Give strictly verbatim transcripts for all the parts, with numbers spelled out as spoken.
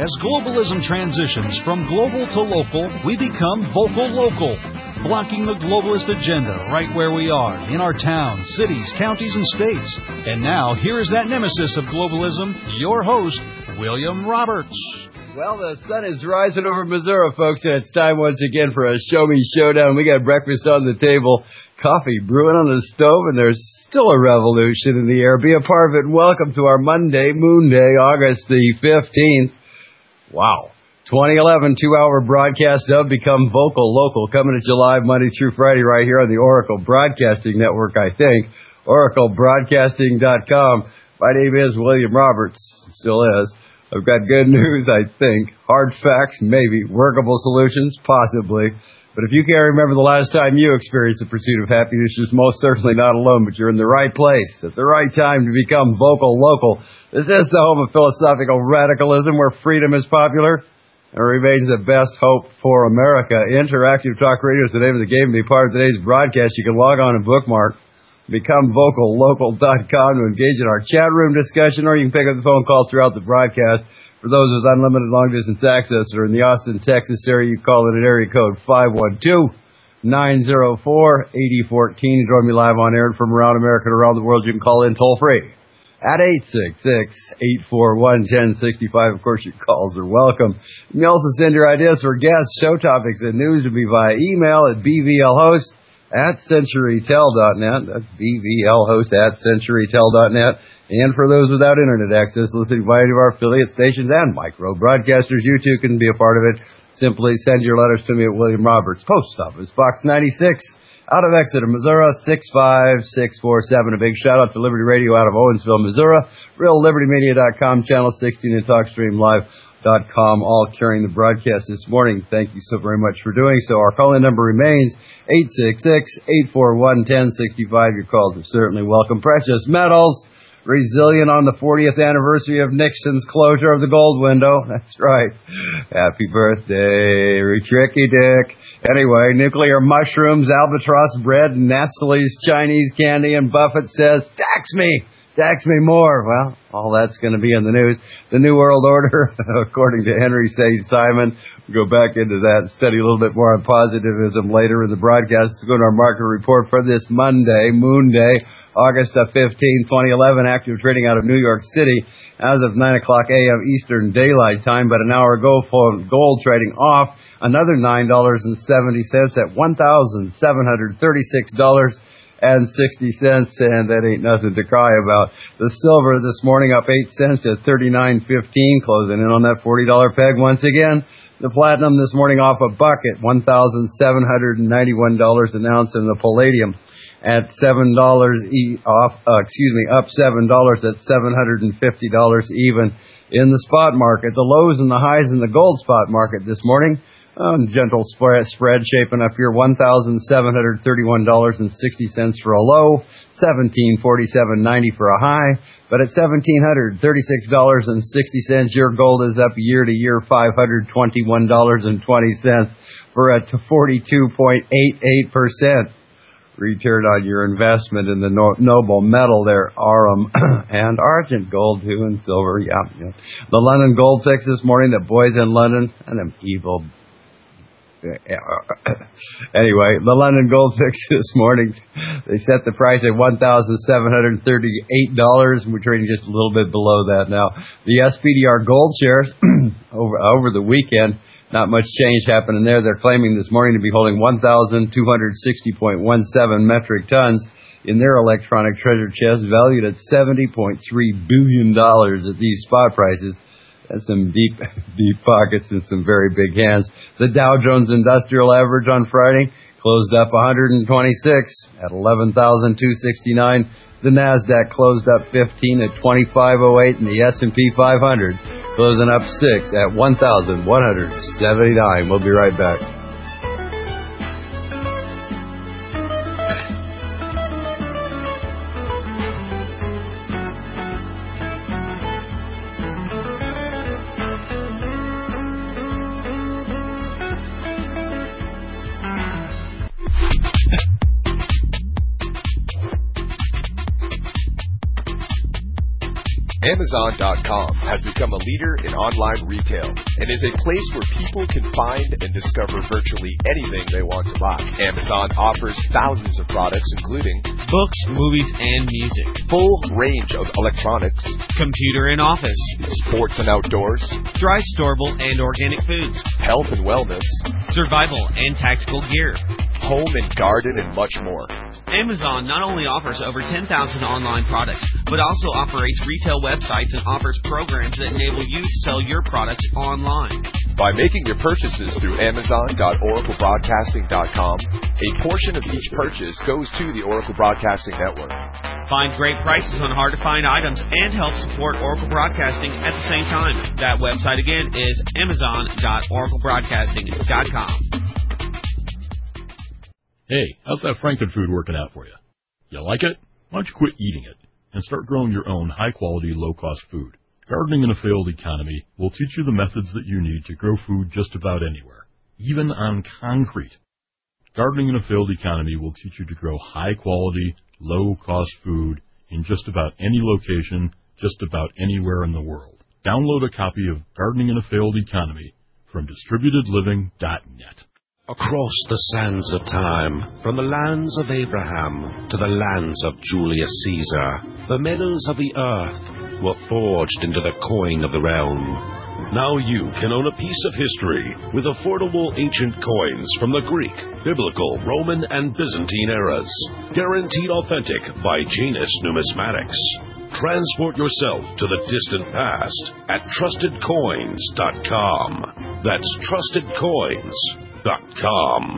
As globalism transitions from global to local, we become vocal local, blocking the globalist agenda right where we are, in our towns, cities, counties, and states. And now, here is that nemesis of globalism, your host, William Roberts. Well, the sun is rising over Missouri, folks, and it's time once again for a Show Me Showdown. We got breakfast on the table, coffee brewing on the stove, and there's still a revolution in the air. Be a part of it. Welcome to our Monday, Moon Day, August the fifteenth. Wow. twenty eleven, two-hour broadcast of Become Vocal Local, coming at you live Monday through Friday right here on the Oracle Broadcasting Network, I think, oracle broadcasting dot com. My name is William Roberts. Still is. I've got good news, I think. Hard facts, maybe. Workable solutions, possibly. But if you can't remember the last time you experienced the pursuit of happiness, you're most certainly not alone, but you're in the right place at the right time to become vocal local. This is the home of philosophical radicalism where freedom is popular and remains the best hope for America. Interactive Talk Radio is the name of the game. To be part of today's broadcast, you can log on and bookmark become vocal local dot com to engage in our chat room discussion, or you can pick up the phone call throughout the broadcast. For those with unlimited long-distance access or in the Austin, Texas area, you call it at area code five one two, nine zero four, eight zero one four. Join me live on air, and from around America and around the world, you can call in toll-free at eight six six, eight four one, one zero six five. Of course, your calls are welcome. You can also send your ideas for guests, show topics, and news to me via email at b v l host at century tel dot net. That's b v l host at century tel dot net. And for those without internet access, listening via any of our affiliate stations and micro broadcasters, you too can be a part of it. Simply send your letters to me at William Roberts, Post Office Box ninety-six, out of Exeter, Missouri, six five six four seven. A big shout out to Liberty Radio out of Owensville, Missouri, real liberty media dot com, Channel sixteen, and talkstream live dot com, all carrying the broadcast this morning. Thank you so very much for doing so. Our call-in number remains eight six six, eight four one, one zero six five. Your calls are certainly welcome. Precious Metals, resilient on the fortieth anniversary of Nixon's closure of the gold window. That's right. Happy birthday, Tricky Dick. Anyway, nuclear mushrooms, albatross bread, Nestle's Chinese candy, and Buffett says, tax me. Tax me more. Well, all that's going to be in the news. The New World Order, according to Henry Saint Simon. We'll go back into that and study a little bit more on positivism later in the broadcast. Let's go to our market report for this Monday, Moon Day, August fifteenth, twenty eleven. Active trading out of New York City as of nine o'clock a.m. Eastern Daylight Time. But an hour ago, for gold trading off another nine dollars and seventy cents at one thousand seven hundred thirty-six dollars and sixty cents, and that ain't nothing to cry about. The silver this morning up eight cents at thirty-nine fifteen, closing in on that forty dollar peg once again. The platinum this morning off a buck at one thousand seven hundred ninety-one dollars an ounce, and the palladium at seven dollars e- off, uh, excuse me, up seven dollars at seven hundred fifty dollars even in the spot market. The lows and the highs in the gold spot market this morning. Um, gentle spread, spread shaping up here, one thousand seven hundred thirty-one dollars and sixty cents for a low, seventeen forty-seven ninety for a high. But at one thousand seven hundred thirty-six dollars and sixty cents, your gold is up year to year five hundred twenty-one dollars and twenty cents for a forty-two point eight eight percent return on your investment in the no- noble metal there, Aurum and Argent gold too, and silver. Yeah, yeah. The London Gold Fix this morning, the boys in London, and them evil. Anyway, the London Gold Fix this morning, they set the price at one thousand seven hundred thirty-eight dollars, and we're trading just a little bit below that now. The S P D R gold shares over over the weekend, not much change happening there. They're claiming this morning to be holding one thousand two hundred sixty point one seven metric tons in their electronic treasure chest, valued at seventy point three billion dollars at these spot prices. That's some deep, deep pockets and some very big hands. The Dow Jones Industrial Average on Friday closed up one hundred twenty-six at eleven thousand two hundred sixty-nine. The NASDAQ closed up fifteen at twenty-five oh eight, and the S and P five hundred closing up six at one thousand one hundred seventy-nine. We'll be right back. Amazon dot com has become a leader in online retail and is a place where people can find and discover virtually anything they want to buy. Amazon offers thousands of products including books, movies, and music, full range of electronics, computer and office, sports and outdoors, dry, storable, and organic foods, health and wellness, survival and tactical gear, home and garden, and much more. Amazon not only offers over ten thousand online products, but also operates retail websites and offers programs that enable you to sell your products online. By making your purchases through Amazon dot Oracle Broadcasting dot com, a portion of each purchase goes to the Oracle Broadcasting Network. Find great prices on hard-to-find items and help support Oracle Broadcasting at the same time. That website again is Amazon dot Oracle Broadcasting dot com. Hey, how's that Frankenfood working out for you? You like it? Why don't you quit eating it and start growing your own high-quality, low-cost food? Gardening in a Failed Economy will teach you the methods that you need to grow food just about anywhere, even on concrete. Gardening in a Failed Economy will teach you to grow high-quality, low-cost food in just about any location, just about anywhere in the world. Download a copy of Gardening in a Failed Economy from distributed living dot net. Across the sands of time, from the lands of Abraham to the lands of Julius Caesar, the metals of the earth were forged into the coin of the realm. Now you can own a piece of history with affordable ancient coins from the Greek, Biblical, Roman, and Byzantine eras. Guaranteed authentic by Janus Numismatics. Transport yourself to the distant past at trusted coins dot com. That's trusted coins dot com.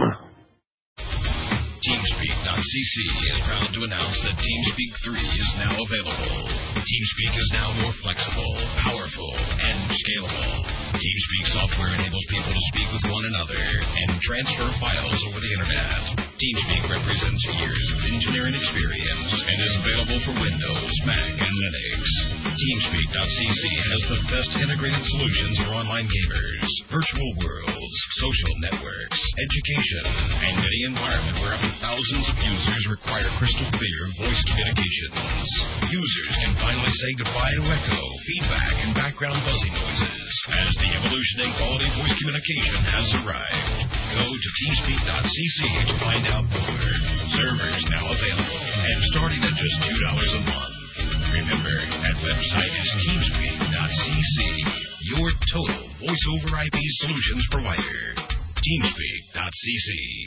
TeamSpeak dot c c is proud to announce that TeamSpeak three is now available. TeamSpeak is now more flexible, powerful, and scalable. TeamSpeak software enables people to speak with one another and transfer files over the internet. TeamSpeak represents years of engineering experience and is available for Windows, Mac, and Linux. TeamSpeak dot c c has the best integrated solutions for online gamers, virtual worlds, social networks, education, and any environment where up to thousands of users require crystal clear voice communications. Users can finally say goodbye to echo, feedback, and background buzzing noises as the evolution in quality voice communication has arrived. Go to TeamSpeak dot c c to find out more. Servers now available and starting at just two dollars a month. Remember, that website is TeamSpeak dot c c, your total voice over I P solutions provider. TeamSpeak dot c c.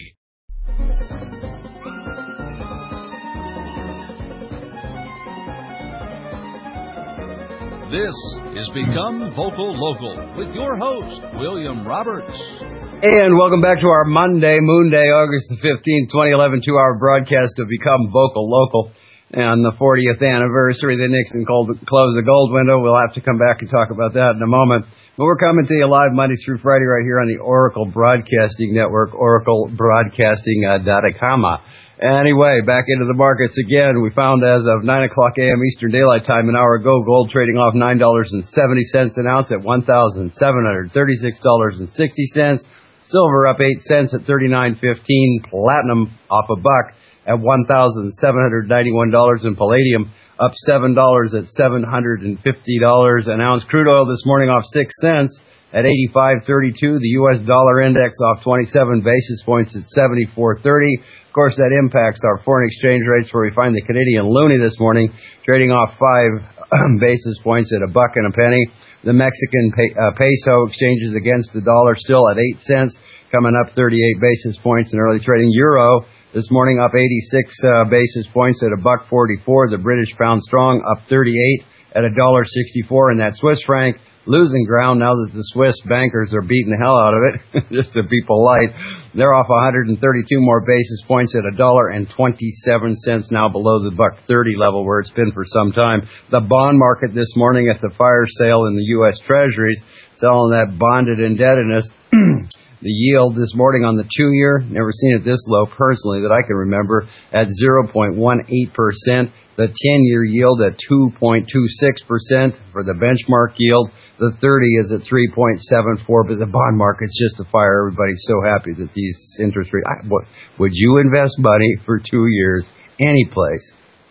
This is Become Vocal Local with your host, William Roberts. And welcome back to our Monday, Moon Day, August the fifteenth, twenty eleven, two-hour broadcast of Become Vocal Local. And the fortieth anniversary, the Nixon closed the gold window. We'll have to come back and talk about that in a moment. But we're coming to you live Monday through Friday right here on the Oracle Broadcasting Network, oracle broadcasting dot com. Anyway, back into the markets again. We found as of nine o'clock a.m. Eastern Daylight Time an hour ago, gold trading off nine dollars and seventy cents an ounce at one thousand seven hundred thirty-six dollars and sixty cents. Silver up eight cents at thirty-nine fifteen. Platinum off a buck at one thousand seven hundred ninety-one dollars. And palladium up seven dollars at seven hundred fifty dollars an ounce. Crude oil this morning off six cents at eighty-five thirty-two. The U S dollar index off twenty-seven basis points at seventy-four thirty. Of course, that impacts our foreign exchange rates, where we find the Canadian loonie this morning trading off five basis points at a buck and a penny. The Mexican uh, peso exchanges against the dollar still at eight cents, coming up thirty-eight basis points in early trading. Euro this morning up eighty-six uh, basis points at a buck forty-four. The British pound strong up thirty-eight at a dollar sixty-four. And that Swiss franc losing ground now that the Swiss bankers are beating the hell out of it, just to be polite. They're off one hundred thirty-two more basis points at a dollar and twenty-seven cents, now below the buck thirty level where it's been for some time. The bond market this morning at the fire sale in the U S Treasuries, selling that bonded indebtedness. The yield this morning on the two-year, never seen it this low personally that I can remember, at zero point one eight percent. The ten-year yield at two point two six percent for the benchmark yield. The thirty is at three point seven four, but the bond market's just a fire. Everybody's so happy that these interest rates. I, what, would you invest money for two years any place?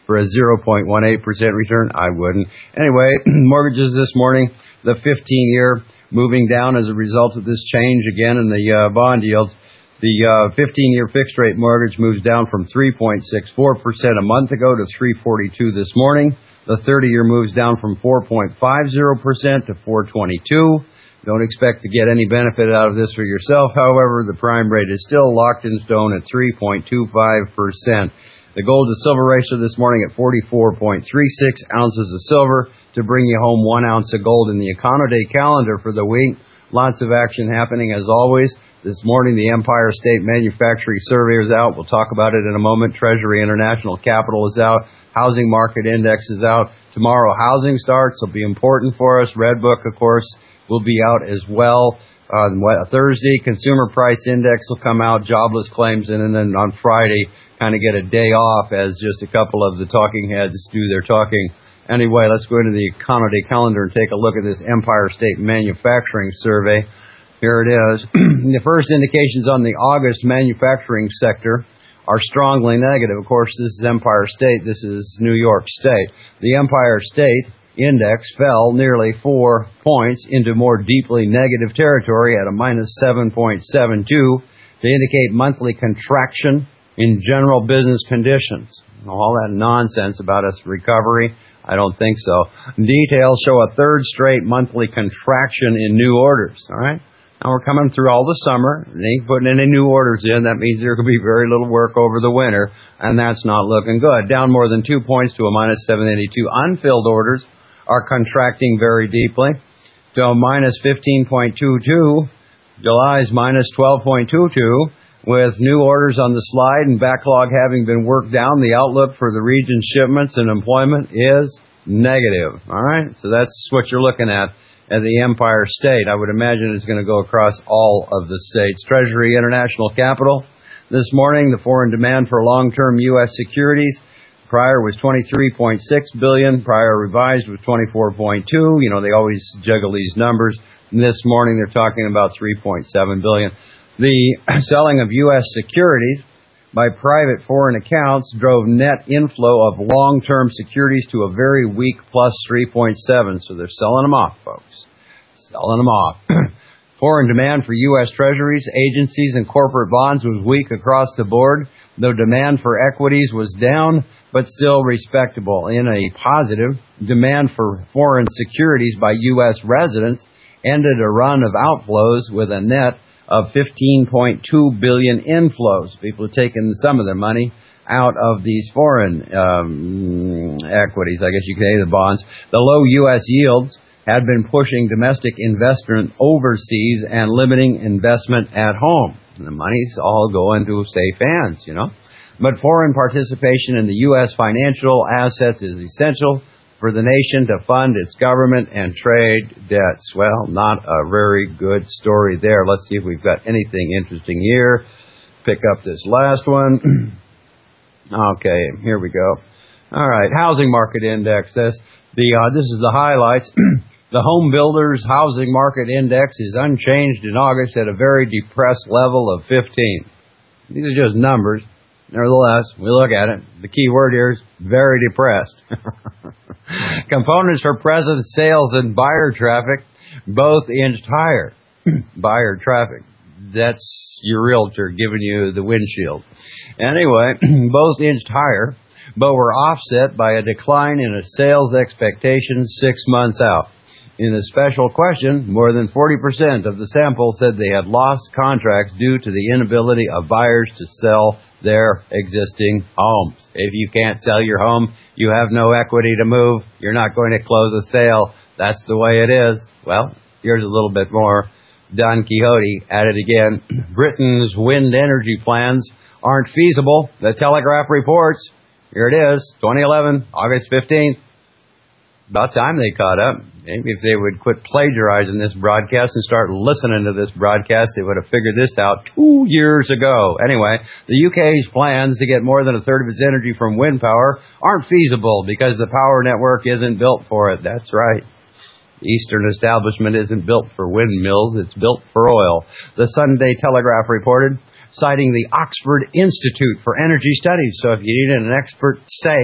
for a zero point one eight percent return? I wouldn't. Anyway, mortgages this morning, the fifteen-year moving down as a result of this change again in the uh, bond yields. The uh, fifteen-year fixed-rate mortgage moves down from three point six four percent a month ago to three point four two this morning. The thirty-year moves down from four point five zero percent to four point two two. Don't expect to get any benefit out of this for yourself. However, the prime rate is still locked in stone at three point two five percent. The gold to silver ratio this morning at forty-four point three six ounces of silver to bring you home one ounce of gold in the Econoday calendar for the week. Lots of action happening as always. This morning, the Empire State Manufacturing Survey is out. We'll talk about it in a moment. Treasury International Capital is out. Housing Market Index is out. Tomorrow, housing starts will be important for us. Red Book, of course, will be out as well. On uh, Thursday, Consumer Price Index will come out, jobless claims, and then on Friday, kind of get a day off as just a couple of the talking heads do their talking. Anyway, let's go into the Econoday calendar and take a look at this Empire State Manufacturing Survey. Here it is. The first indications on the August manufacturing sector are strongly negative. Of course, this is Empire State. This is New York State. The Empire State Index fell nearly four points into more deeply negative territory at a minus seven point seven two to indicate monthly contraction in general business conditions. All that nonsense about us recovery, I don't think so. Details show a third straight monthly contraction in new orders. All right? Now we're coming through all the summer. They ain't putting any new orders in. That means there could be very little work over the winter, and that's not looking good. Down more than two points to a minus seven eighty-two. Unfilled orders are contracting very deeply to a minus fifteen point two two. July's minus twelve point two two. With new orders on the slide and backlog having been worked down, the outlook for the region's shipments and employment is negative. All right? So that's what you're looking at at the Empire State. I would imagine it's going to go across all of the states. Treasury International Capital. This morning, the foreign demand for long-term U S securities prior was twenty-three point six billion dollars. Prior revised was twenty-four point two. You know, they always juggle these numbers. And this morning, they're talking about three point seven billion dollars. The selling of U S securities by private foreign accounts drove net inflow of long-term securities to a very weak plus three point seven. So they're selling them off, folks. Selling them off. Foreign demand for U S treasuries, agencies, and corporate bonds was weak across the board, though demand for equities was down, but still respectable. In a positive, demand for foreign securities by U S residents ended a run of outflows with a net of fifteen point two billion dollars inflows. People are taking some of their money out of these foreign um, equities, I guess you could say, the bonds. The low U S yields had been pushing domestic investment overseas and limiting investment at home. And the money's all going to safe hands, you know. But foreign participation in the U S financial assets is essential for the nation to fund its government and trade debts. Well, not a very good story there. Let's see if we've got anything interesting here. Pick up this last one. Okay, here we go. All right, housing market index. This, the, uh, this is the highlights. The Home Builders Housing Market Index is unchanged in August at a very depressed level of fifteen. These are just numbers. Nevertheless, we look at it. The key word here is very depressed. Components for present sales and buyer traffic both inched higher. Buyer traffic. That's your realtor giving you the windshield. Anyway, both inched higher, but were offset by a decline in a sales expectation six months out. In a special question, more than forty percent of the sample said they had lost contracts due to the inability of buyers to sell their existing homes. If you can't sell your home, you have no equity to move, you're not going to close a sale. That's the way it is. Well, here's a little bit more. Don Quixote at it again. Britain's wind energy plans aren't feasible. The Telegraph reports. Here it is, twenty eleven, August fifteenth. About time they caught up. Maybe if they would quit plagiarizing this broadcast and start listening to this broadcast, they would have figured this out two years ago. Anyway, the U K's plans to get more than a third of its energy from wind power aren't feasible because the power network isn't built for it. That's right. The Eastern establishment isn't built for windmills. It's built for oil. The Sunday Telegraph reported, citing the Oxford Institute for Energy Studies. So if you needed an expert say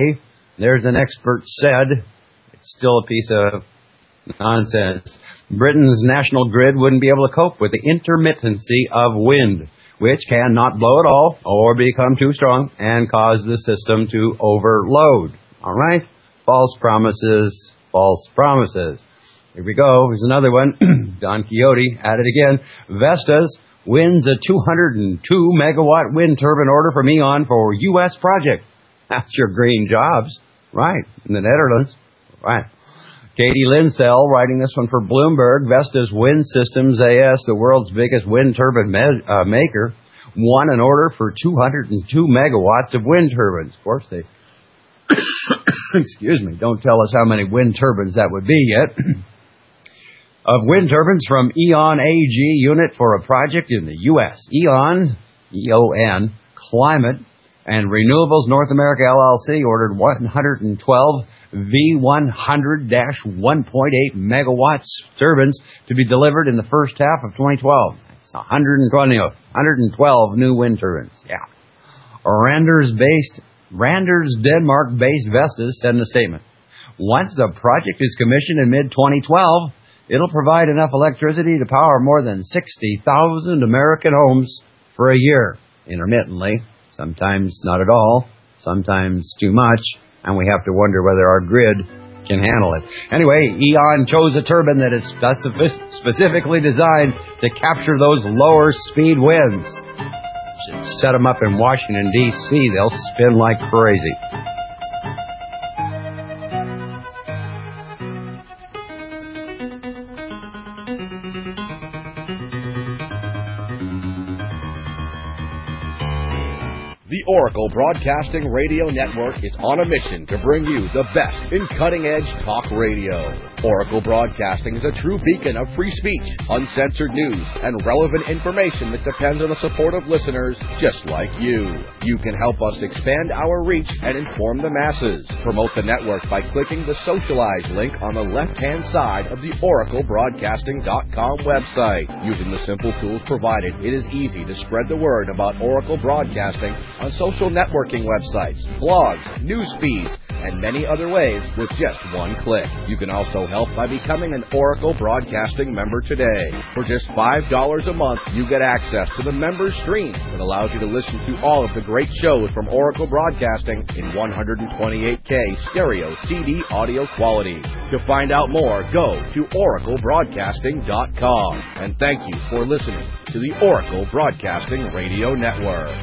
There's an expert said, it's still a piece of nonsense. Britain's national grid wouldn't be able to cope with the intermittency of wind, which can not blow at all or become too strong and cause the system to overload. All right? False promises, false promises. Here we go. Here's another one. Don Quixote at it again. Vestas wins a two hundred two megawatt wind turbine order from E.ON for U S project. That's your green jobs. Right. In the Netherlands. Right. Katie Linsell writing this one for Bloomberg. Vestas Wind Systems A S, the world's biggest wind turbine me- uh, maker, won an order for two hundred two megawatts of wind turbines. Of course, they, excuse me, don't tell us how many wind turbines that would be yet. Of wind turbines from E.ON A G unit for a project in the U S. E.ON, E O N, Climate and Renewables North America L L C ordered one hundred twelve V one hundred dash one point eight megawatts turbines to be delivered in the first half of twenty twelve. That's one hundred twenty, one hundred twelve new wind turbines. Yeah. Randers-based, Randers, Denmark-based Vestas said in a statement, once the project is commissioned in mid twenty twelve, it'll provide enough electricity to power more than sixty thousand American homes for a year, intermittently. Sometimes not at all, sometimes too much, and we have to wonder whether our grid can handle it. Anyway, E.ON chose a turbine that is specific- specifically designed to capture those lower speed winds. Should set them up in Washington, D C They'll spin like crazy. The Oracle Broadcasting Radio Network is on a mission to bring you the best in cutting-edge talk radio. Oracle Broadcasting is a true beacon of free speech, uncensored news, and relevant information that depends on the support of listeners just like you. You can help us expand our reach and inform the masses. Promote the network by clicking the Socialize link on the left-hand side of the oracle broadcasting dot com website. Using the simple tools provided, it is easy to spread the word about Oracle Broadcasting on social networking websites, blogs, news feeds, and many other ways with just one click. You can also help by becoming an Oracle Broadcasting member today. For just five dollars a month, you get access to the member stream that allows you to listen to all of the great shows from Oracle Broadcasting in one twenty-eight K stereo C D audio quality. To find out more, go to oracle broadcasting dot com. And thank you for listening to the Oracle Broadcasting Radio Network.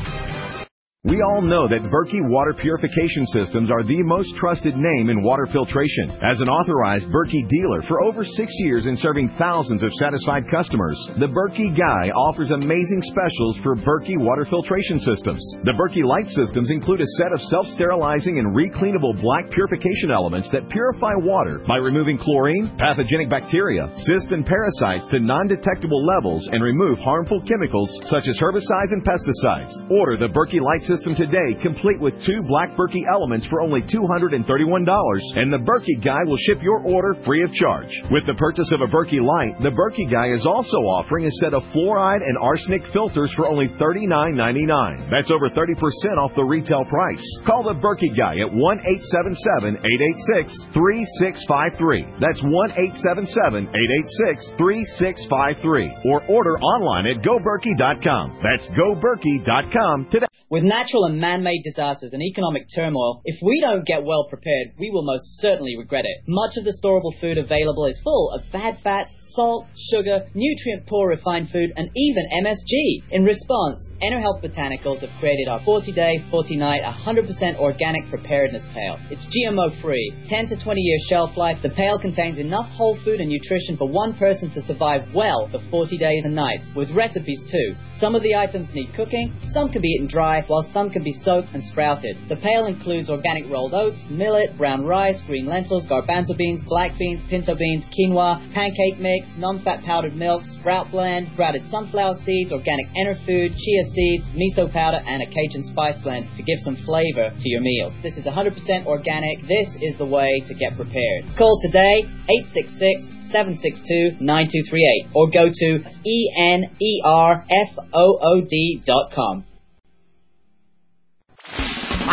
We all know that Berkey Water Purification Systems are the most trusted name in water filtration. As an authorized Berkey dealer for over six years and serving thousands of satisfied customers, the Berkey Guy offers amazing specials for Berkey Water Filtration Systems. The Berkey Light Systems include a set of self-sterilizing and recleanable black purification elements that purify water by removing chlorine, pathogenic bacteria, cysts, and parasites to non-detectable levels and remove harmful chemicals such as herbicides and pesticides. Order the Berkey Light System today, complete with two black Berkey elements for only two hundred thirty-one dollars, and the Berkey Guy will ship your order free of charge. With the purchase of a Berkey Light, the Berkey Guy is also offering a set of fluoride and arsenic filters for only thirty-nine ninety-nine. That's over thirty percent off the retail price. Call the Berkey Guy at one eight seven seven, eight eight six, three six five three. That's one eight seven seven, eight eight six, three six five three. Or order online at go berkey dot com. That's go berkey dot com today. With natural and man-made disasters and economic turmoil, if we don't get well prepared, we will most certainly regret it. Much of the storable food available is full of bad fats, salt, sugar, nutrient-poor refined food, and even M S G. In response, EnerHealth Botanicals have created our forty-day, forty-night, one hundred percent organic preparedness pail. It's G M O-free, ten to twenty year shelf life. The pail contains enough whole food and nutrition for one person to survive well for forty days and nights, with recipes too. Some of the items need cooking, some can be eaten dry, while some can be soaked and sprouted. The pail includes organic rolled oats, millet, brown rice, green lentils, garbanzo beans, black beans, pinto beans, quinoa, pancake mix, non-fat powdered milk, sprout blend, sprouted sunflower seeds, organic Enerfood, chia seeds, miso powder, and a Cajun spice blend to give some flavor to your meals. This is one hundred percent organic. This is the way to get prepared. Call today, eight six six, seven six two, nine two three eight, or go to E N E R F O O D dot com. I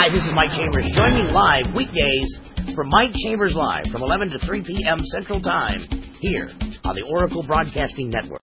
Hi, this is Mike Chambers. Join me live weekdays from Mike Chambers Live from eleven to three p.m. Central Time here on the Oracle Broadcasting Network.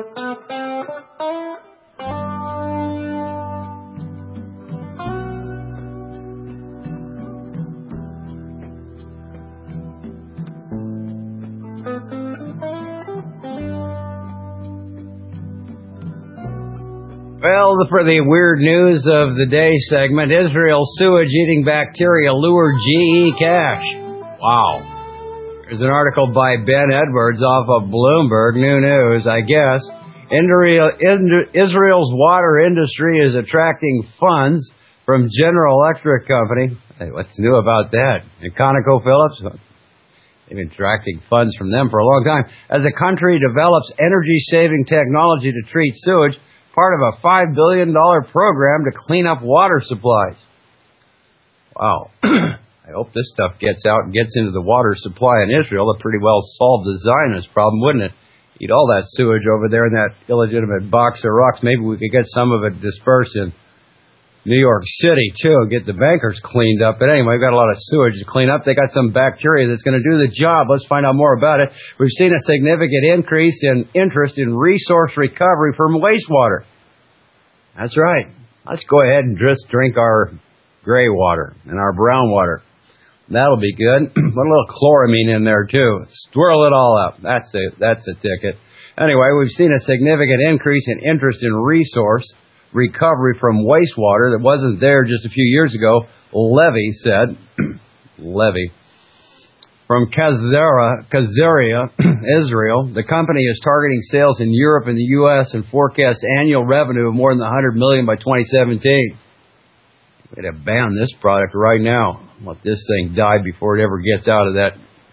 Well, for the weird news of the day segment, Israel's sewage-eating bacteria lure G E cash. Wow. There's an article by Ben Edwards off of Bloomberg, new news, I guess. Israel's water industry is attracting funds from General Electric Company. Hey, what's new about that? And ConocoPhillips? They've been attracting funds from them for a long time. As the country develops energy-saving technology to treat sewage, part of a five billion dollars program to clean up water supplies. Wow. I hope this stuff gets out and gets into the water supply in Israel. It pretty well solved the Zionist problem, wouldn't it? Eat all that sewage over there in that illegitimate box of rocks. Maybe we could get some of it dispersed in New York City, too, and get the bankers cleaned up. But anyway, we've got a lot of sewage to clean up. They got some bacteria that's going to do the job. Let's find out more about it. We've seen a significant increase in interest in resource recovery from wastewater. That's right. Let's go ahead and just drink our gray water and our brown water. That'll be good. Put a little chloramine in there, too. Swirl it all up. That's a, that's a ticket. Anyway, we've seen a significant increase in interest in resource recovery from wastewater that wasn't there just a few years ago, Levy said. Levy. From Kazera, Kazaria, Israel, the company is targeting sales in Europe and the U S and forecasts annual revenue of more than one hundred million dollars by twenty seventeen. We'd have banned this product right now. Let this thing die before it ever gets out of that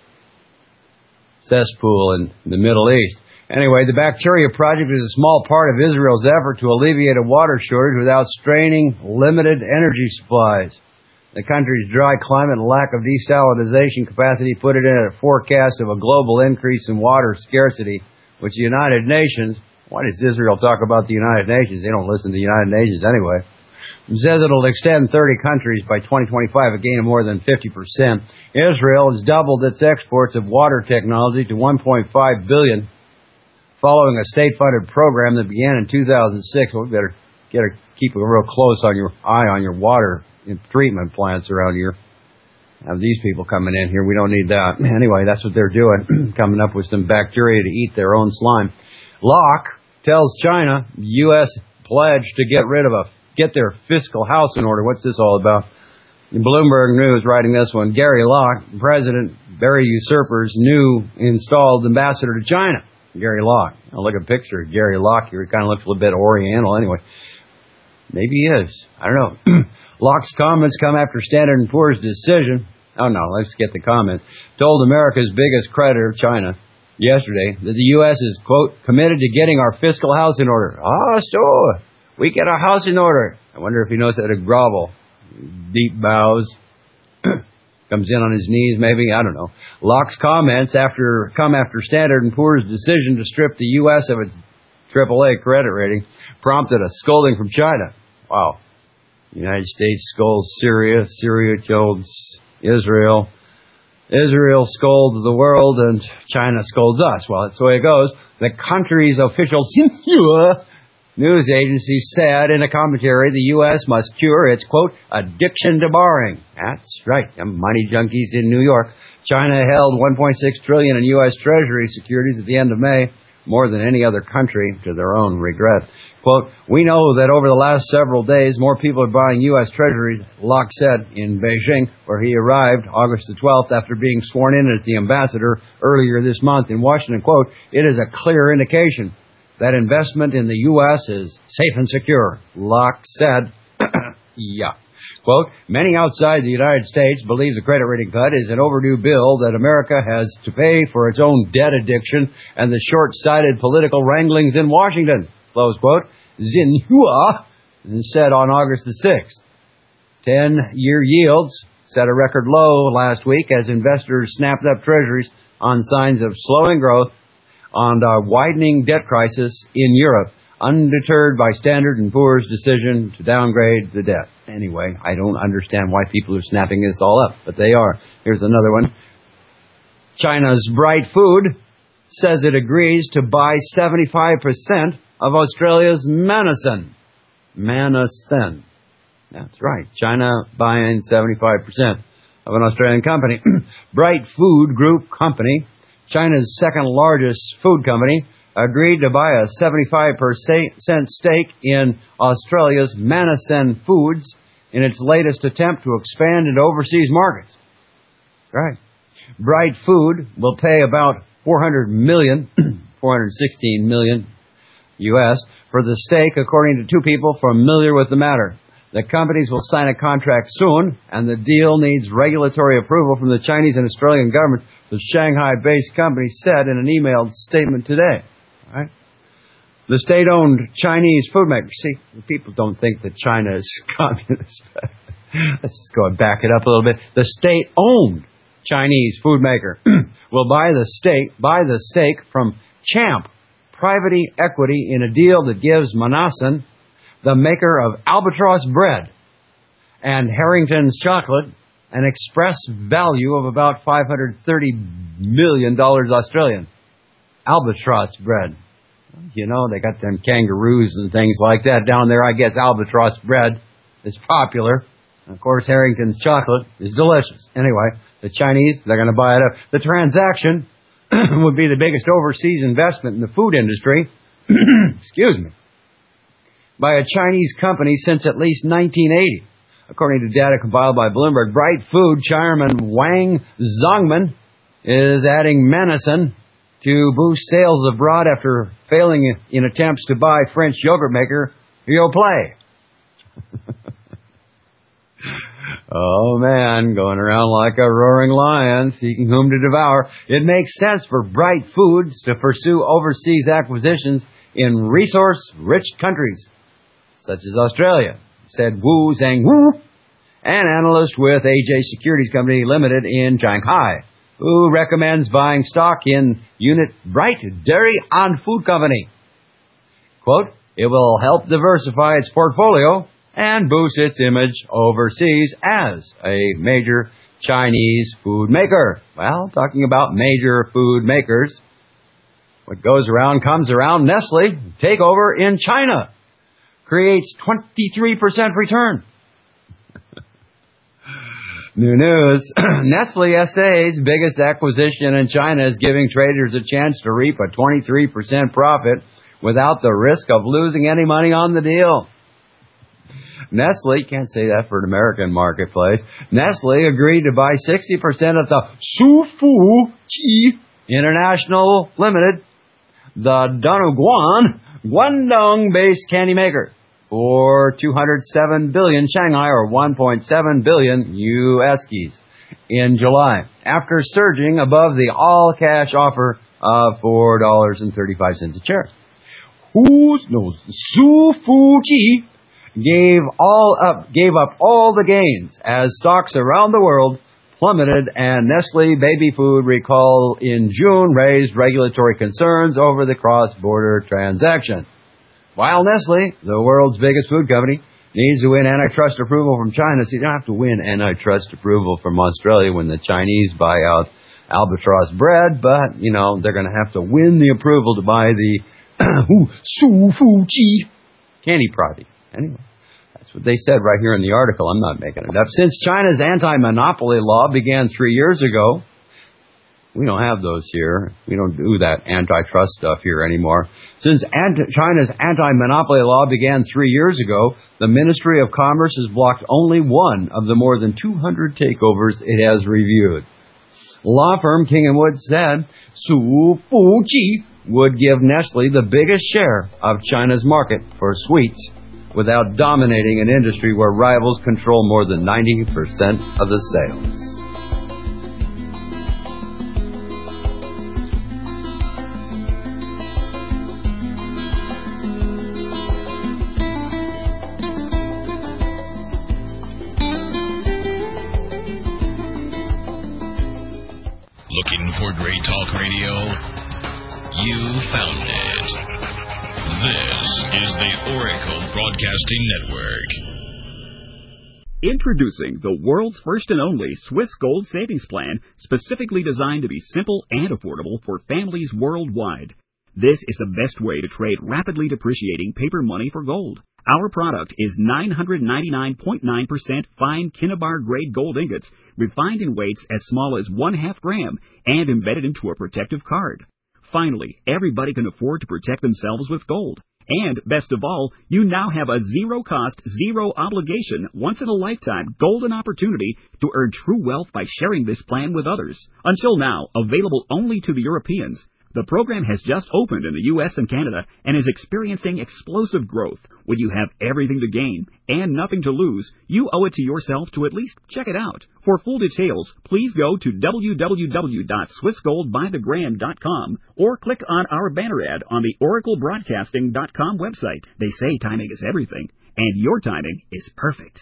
cesspool in the Middle East. Anyway, the bacteria project is a small part of Israel's effort to alleviate a water shortage without straining limited energy supplies. The country's dry climate and lack of desalination capacity put it in a forecast of a global increase in water scarcity, which the United Nations, why does Israel talk about the United Nations? They don't listen to the United Nations anyway. It says it'll extend thirty countries by twenty twenty-five, a gain of more than fifty percent. Israel has doubled its exports of water technology to one point five billion dollars. Following a state-funded program that began in two thousand six. Well, we better get a, keep a real close on your eye on your water treatment plants around here. Have these people coming in here. We don't need that. Anyway, that's what they're doing, coming up with some bacteria to eat their own slime. Locke tells China, U S pledged to get rid of a, get their fiscal house in order. What's this all about? Bloomberg News writing this one. Gary Locke, President Barry Usurper's new installed ambassador to China. Gary Locke. I'll look at a picture of Gary Locke here. He kind of looks a little bit oriental anyway. Maybe he is. I don't know. Locke's comments come after Standard and Poor's decision. Oh, no, let's get the comment. Told America's biggest creditor, China, yesterday that the U S is, quote, committed to getting our fiscal house in order. Ah, so we get our house in order. I wonder if he knows how to grovel. Deep bows. Comes in on his knees, maybe. I don't know. Locke's comments after come after Standard and Poor's decision to strip the U S of its triple A credit rating prompted a scolding from China. Wow. The United States scolds Syria. Syria tells Israel. Israel scolds the world, and China scolds us. Well, that's the way it goes. The country's official news agency said in a commentary the U S must cure its, quote, addiction to borrowing. That's right, them money junkies in New York. China held one point six trillion dollars in U S Treasury securities at the end of May, more than any other country, to their own regret. Quote, we know that over the last several days, more people are buying U S Treasuries, Locke said in Beijing, where he arrived August the twelfth after being sworn in as the ambassador earlier this month in Washington. Quote, it is a clear indication that investment in the U S is safe and secure, Locke said. Yeah. Quote, many outside the United States believe the credit rating cut is an overdue bill that America has to pay for its own debt addiction and the short-sighted political wranglings in Washington, close quote. Xinhua said on August the sixth. Ten-year yields set a record low last week as investors snapped up treasuries on signs of slowing growth and a widening debt crisis in Europe. undeterred by Standard and Poor's decision to downgrade the debt. Anyway, I don't understand why people are snapping this all up, but they are. Here's another one. China's Bright Food says it agrees to buy seventy-five percent of Australia's Manison. Manison. That's right. China buying seventy-five percent of an Australian company. Bright Food Group Company, China's second largest food company, agreed to buy a seventy-five percent stake in Australia's Manison Foods in its latest attempt to expand into overseas markets. Right. Bright Food will pay about four hundred million dollars, four hundred sixteen million dollars U S for the stake, according to two people familiar with the matter. The companies will sign a contract soon, and the deal needs regulatory approval from the Chinese and Australian government, the Shanghai-based company said in an emailed statement today. All right? The state-owned Chinese food maker. See, people don't think that China is communist. Let's just go and back it up a little bit. The state-owned Chinese food maker will buy the stake, buy the stake from Champ Private Equity in a deal that gives Manison, the maker of Albatross Bread and Harrington's Chocolate, an express value of about five hundred thirty million dollars Australian. Albatross Bread. You know, they got them kangaroos and things like that down there. I guess Albatross Bread is popular. Of course, Harrington's Chocolate is delicious. Anyway, the Chinese, they're going to buy it up. The transaction would be the biggest overseas investment in the food industry, excuse me, by a Chinese company since at least nineteen eighty. According to data compiled by Bloomberg, Bright Food chairman Wang Zongmin is adding Manison to boost sales abroad after failing in attempts to buy French yogurt maker Yoplait. Oh, man, going around like a roaring lion, seeking whom to devour. It makes sense for Bright Foods to pursue overseas acquisitions in resource-rich countries, such as Australia, said Wu Zhangwu, an analyst with A J Securities Company Limited in Shanghai, who recommends buying stock in unit Bright Dairy and Food Company. Quote, it will help diversify its portfolio and boost its image overseas as a major Chinese food maker. Well, talking about major food makers, what goes around comes around. Nestle takeover in China creates twenty-three percent return. New news. Nestle S A's biggest acquisition in China is giving traders a chance to reap a twenty-three percent profit without the risk of losing any money on the deal. Nestle, can't say that for an American marketplace, Nestle agreed to buy sixty percent of the Su Fu Qi International Limited, the Danuguan, Guangdong-based candy maker, for two hundred seven billion Shanghai or one point seven billion U S keys in July, after surging above the all-cash offer of four dollars and thirty-five cents a share. Who's knows Su Fu Qi gave all up, gave up all the gains as stocks around the world plummeted, and Nestle baby food recall in June raised regulatory concerns over the cross-border transaction. While Nestle, the world's biggest food company, needs to win antitrust approval from China, so you don't have to win antitrust approval from Australia when the Chinese buy out Albatross Bread, but, you know, they're going to have to win the approval to buy the Su Fu Qi candy product. Anyway, that's what they said right here in the article. I'm not making it up. Since China's anti-monopoly law began three years ago, we don't have those here. We don't do that antitrust stuff here anymore. Since anti- China's anti-monopoly law began three years ago, the Ministry of Commerce has blocked only one of the more than two hundred takeovers it has reviewed. Law firm King and Wood said Su Fu Qi would give Nestle the biggest share of China's market for sweets, without dominating an industry where rivals control more than ninety percent of the sales. Looking for great talk radio? You found it. This is the Oracle Broadcasting Network. Introducing the world's first and only Swiss Gold Savings Plan, specifically designed to be simple and affordable for families worldwide. This is the best way to trade rapidly depreciating paper money for gold. Our product is nine hundred ninety-nine point nine percent fine Kinnabar grade gold ingots, refined in weights as small as one half gram and embedded into a protective card. Finally, everybody can afford to protect themselves with gold. And, best of all, you now have a zero-cost, zero-obligation, once-in-a-lifetime golden opportunity to earn true wealth by sharing this plan with others. Until now, available only to the Europeans, the program has just opened in the U S and Canada and is experiencing explosive growth. When you have everything to gain and nothing to lose, you owe it to yourself to at least check it out. For full details, please go to w w w dot swiss gold by the gram dot com or click on our banner ad on the oracle broadcasting dot com website. They say timing is everything, and your timing is perfect.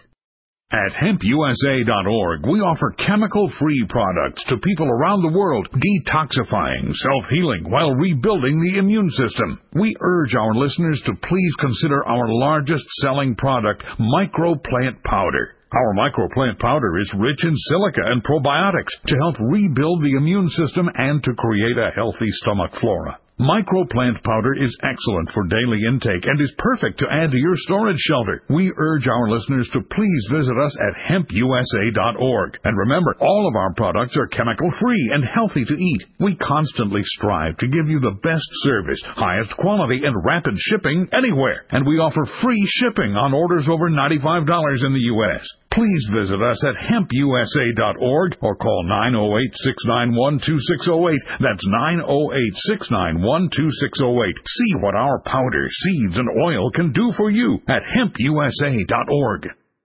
At hemp U S A dot org, we offer chemical-free products to people around the world, detoxifying, self-healing, while rebuilding the immune system. We urge our listeners to please consider our largest-selling product, Microplant Powder. Our Microplant Powder is rich in silica and probiotics to help rebuild the immune system and to create a healthy stomach flora. Microplant Powder is excellent for daily intake and is perfect to add to your storage shelter. We urge our listeners to please visit us at hemp U S A dot org. And remember, all of our products are chemical-free and healthy to eat. We constantly strive to give you the best service, highest quality, and rapid shipping anywhere. And we offer free shipping on orders over ninety-five dollars in the U S Please visit us at hemp U S A dot org or call nine oh eight, six nine one, two six oh eight. That's nine oh eight, six nine one, two six oh eight. See what our powder, seeds, and oil can do for you at hemp U S A dot org.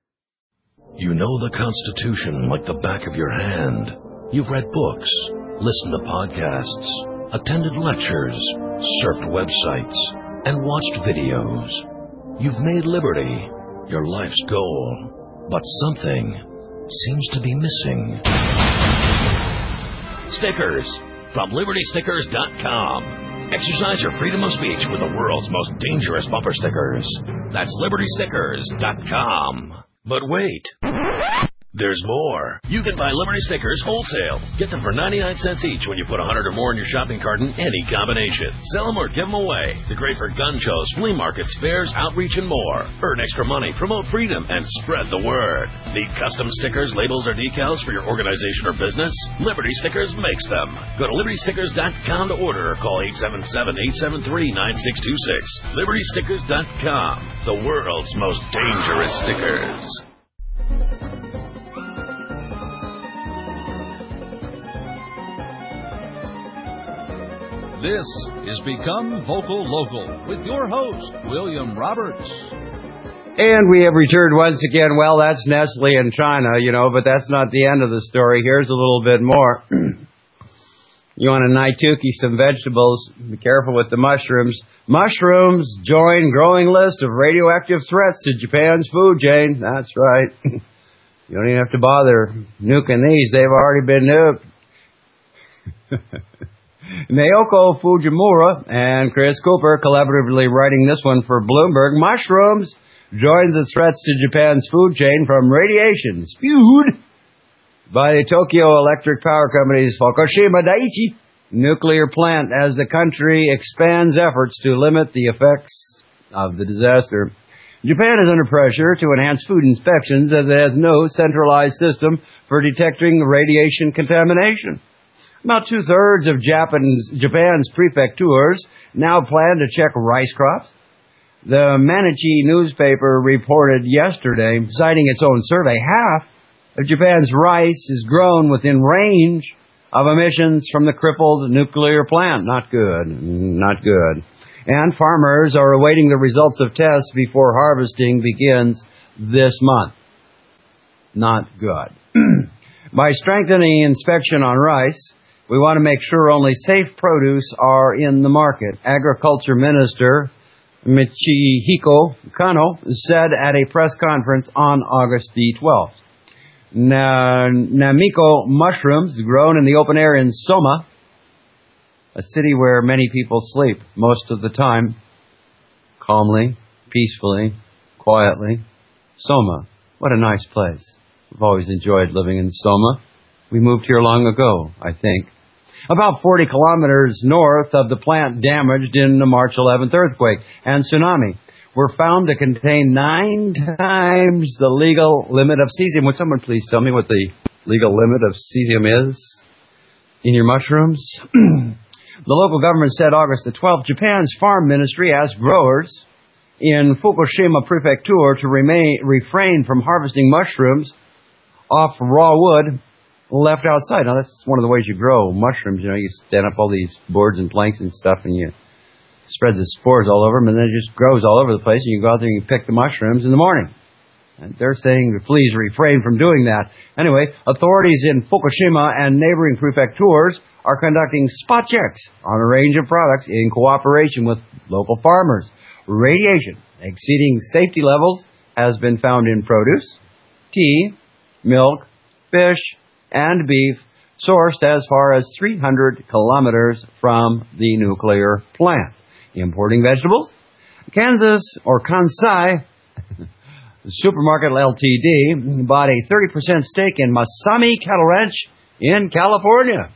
You know the Constitution like the back of your hand. You've read books, listened to podcasts, attended lectures, surfed websites, and watched videos. You've made liberty your life's goal. But something seems to be missing. Stickers from Liberty Stickers dot com. Exercise your freedom of speech with the world's most dangerous bumper stickers. That's Liberty Stickers dot com. But wait. There's more. You can buy Liberty stickers wholesale. Get them for ninety-nine cents each when you put one hundred or more in your shopping cart in any combination. Sell them or give them away. They're great for gun shows, flea markets, fairs, outreach, and more. Earn extra money, promote freedom, and spread the word. Need custom stickers, labels, or decals for your organization or business? Liberty Stickers makes them. Go to Liberty Stickers dot com to order or call eight seven seven, eight seven three, nine six two six. Liberty Stickers dot com. The world's most dangerous stickers. This is Become Vocal Local with your host, William Roberts. And we have returned once again. Well, that's Nestle in China, you know, but that's not the end of the story. Here's a little bit more. You want to Naituki some vegetables, be careful with the mushrooms. Mushrooms join growing list of radioactive threats to Japan's food chain. That's right. You don't even have to bother nuking these. They've already been nuked. Naoko Fujimura and Chris Cooper collaboratively writing this one for Bloomberg. Mushrooms join the threats to Japan's food chain from radiation spewed by the Tokyo Electric Power Company's Fukushima Daiichi nuclear plant as the country expands efforts to limit the effects of the disaster. Japan is under pressure to enhance food inspections as it has no centralized system for detecting radiation contamination. About two-thirds of Japan's, Japan's prefectures now plan to check rice crops. The Mainichi newspaper reported yesterday, citing its own survey, half of Japan's rice is grown within range of emissions from the crippled nuclear plant. Not good. Not good. And farmers are awaiting the results of tests before harvesting begins this month. Not good. By strengthening inspection on rice, we want to make sure only safe produce are in the market. Agriculture Minister Michihiko Kano said at a press conference on August the twelfth. Na- Namiko mushrooms grown in the open air in Soma, a city where many people sleep most of the time, calmly, peacefully, quietly. Soma, what a nice place. We've always enjoyed living in Soma. We moved here long ago, I think. About forty kilometers north of the plant damaged in the March eleventh earthquake and tsunami were found to contain nine times the legal limit of cesium. Would someone please tell me what the legal limit of cesium is in your mushrooms? The local government said August the twelfth, Japan's farm ministry asked growers in Fukushima Prefecture to remain, refrain from harvesting mushrooms off raw wood left outside. Now, that's one of the ways you grow mushrooms. You know, you stand up all these boards and planks and stuff, and you spread the spores all over them, and then it just grows all over the place, and you go out there and you pick the mushrooms in the morning. And they're saying, please refrain from doing that. Anyway, authorities in Fukushima and neighboring prefectures are conducting spot checks on a range of products in cooperation with local farmers. Radiation exceeding safety levels has been found in produce, tea, milk, fish, and beef sourced as far as three hundred kilometers from the nuclear plant. Importing vegetables, Kansas, or Kansai Supermarket L T D bought a thirty percent stake in Masami Cattle Ranch in California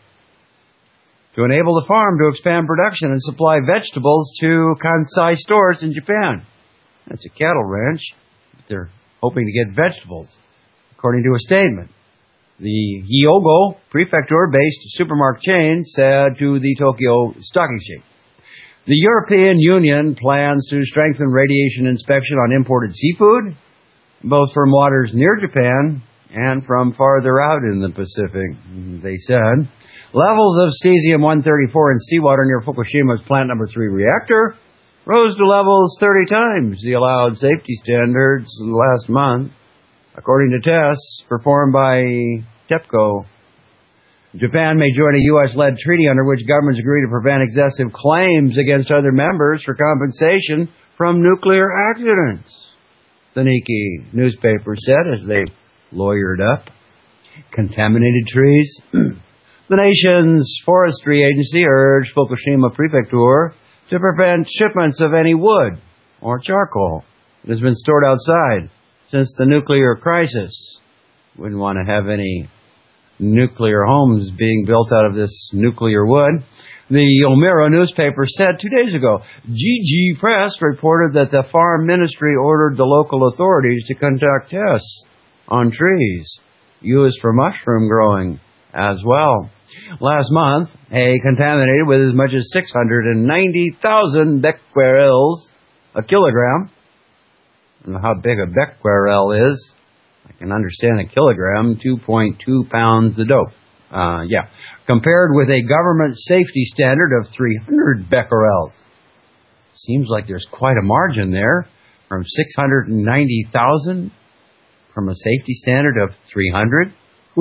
to enable the farm to expand production and supply vegetables to Kansai stores in Japan. That's a cattle ranch, but they're hoping to get vegetables, according to a statement. The Hyogo Prefecture-based supermarket chain said to the Tokyo Stock Exchange. The European Union plans to strengthen radiation inspection on imported seafood, both from waters near Japan and from farther out in the Pacific, they said. Levels of cesium one thirty-four in seawater near Fukushima's plant number three reactor rose to levels thirty times the allowed safety standards last month, according to tests performed by TEPCO. Japan may join a U S-led treaty under which governments agree to prevent excessive claims against other members for compensation from nuclear accidents, the Nikkei newspaper said as they lawyered up. Contaminated trees. The nation's forestry agency urged Fukushima Prefecture to prevent shipments of any wood or charcoal that has been stored outside since the nuclear crisis. Wouldn't want to have any nuclear homes being built out of this nuclear wood. The Yomiuri newspaper said two days ago, G G Press reported that the Farm Ministry ordered the local authorities to conduct tests on trees used for mushroom growing as well. Last month, hay contaminated with as much as six hundred ninety thousand becquerels a kilogram. I don't know how big a becquerel is. I can understand a kilogram, two point two pounds of dope. Uh, yeah. Compared with a government safety standard of three hundred becquerels. Seems like there's quite a margin there from six hundred ninety thousand from a safety standard of three hundred.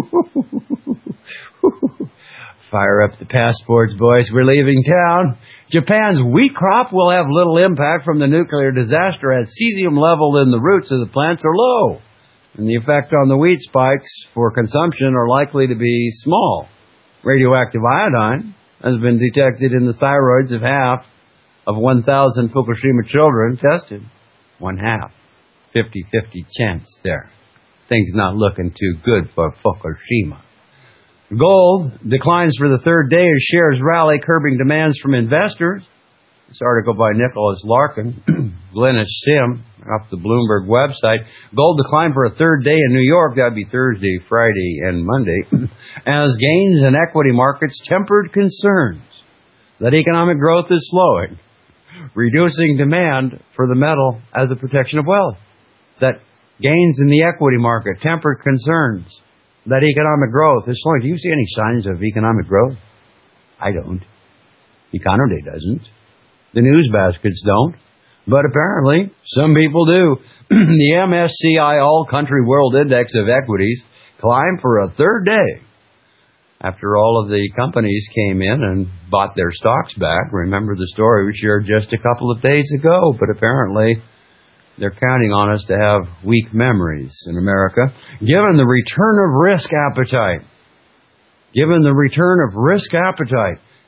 Fire up the passports, boys. We're leaving town. Japan's wheat crop will have little impact from the nuclear disaster as cesium level in the roots of the plants are low, and the effect on the wheat spikes for consumption are likely to be small. Radioactive iodine has been detected in the thyroids of half of one thousand Fukushima children tested. One half. fifty-fifty chance there. Things not looking too good for Fukushima. Gold declines for the third day as shares rally, curbing demands from investors. This article by Nicholas Larkin, Glennis Sim, off the Bloomberg website. Gold declined for a third day in New York. That would be Thursday, Friday, and Monday, as gains in equity markets tempered concerns that economic growth is slowing, reducing demand for the metal as a protection of wealth. That gains in the equity market tempered concerns that economic growth is slowing. Do you see any signs of economic growth? I don't. Econoday doesn't. The news baskets don't. But apparently, some people do. The M S C I All-Country World Index of Equities climbed for a third day after all of the companies came in and bought their stocks back. Remember the story we shared just a couple of days ago, but apparently they're counting on us to have weak memories in America. Given the return of risk appetite, given the return of risk appetite,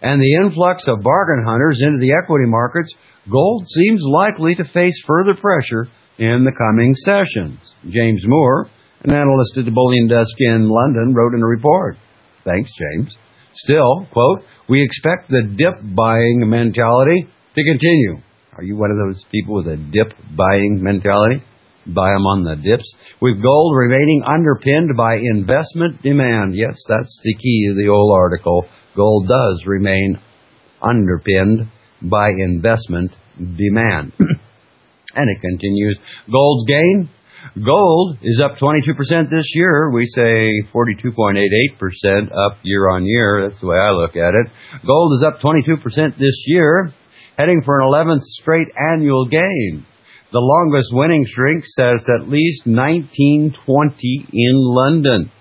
and the influx of bargain hunters into the equity markets, gold seems likely to face further pressure in the coming sessions. James Moore, an analyst at the Bullion Desk in London, wrote in a report. Thanks, James. Still, quote, we expect the dip buying mentality to continue. Are you one of those people with a dip buying mentality? Buy them on the dips. With gold remaining underpinned by investment demand. Yes, that's the key of the old article. Gold does remain underpinned by investment demand. And it continues. Gold's gain? Gold is up twenty-two percent this year. We say forty-two point eight eight percent up year on year. That's the way I look at it. Gold is up twenty-two percent this year, heading for an eleventh straight annual gain. The longest winning streak says at least nineteen twenty in London.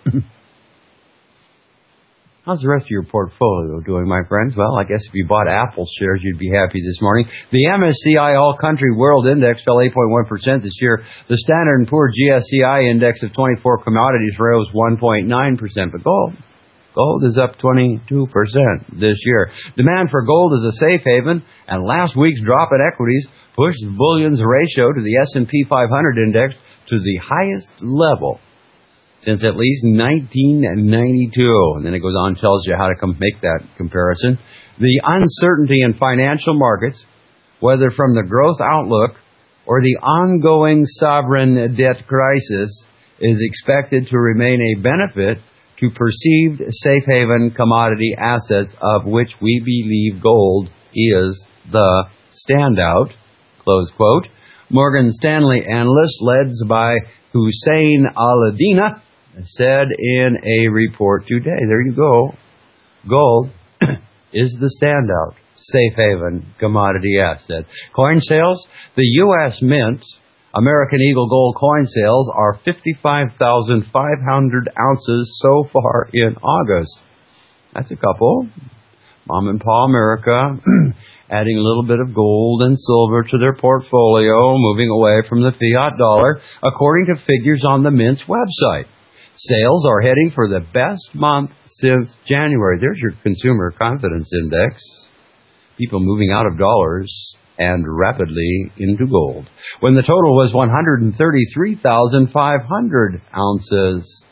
How's the rest of your portfolio doing, my friends? Well, I guess if you bought Apple shares, you'd be happy this morning. The M S C I All Country World Index fell eight point one percent this year. The Standard and Poor's G S C I Index of twenty-four commodities rose one point nine percent. But gold, gold is up twenty-two percent this year. Demand for gold is a safe haven, and last week's drop in equities pushed bullion's ratio to the S and P five hundred index to the highest level since at least nineteen ninety-two. And then it goes on and tells you how to come make that comparison. The uncertainty in financial markets, whether from the growth outlook or the ongoing sovereign debt crisis, is expected to remain a benefit to perceived safe haven commodity assets, of which we believe gold is the standout. Close quote. Morgan Stanley analyst, led by Hussein Al-Adina, said in a report today. There you go. Gold is the standout safe haven commodity asset. Coin sales. The U S Mint American Eagle Gold coin sales are fifty-five thousand five hundred ounces so far in August. That's a couple. Mom and Pa America adding a little bit of gold and silver to their portfolio, moving away from the fiat dollar, according to figures on the Mint's website. Sales are heading for the best month since January. There's your consumer confidence index. People moving out of dollars and rapidly into gold, when the total was one hundred thirty-three thousand five hundred ounces.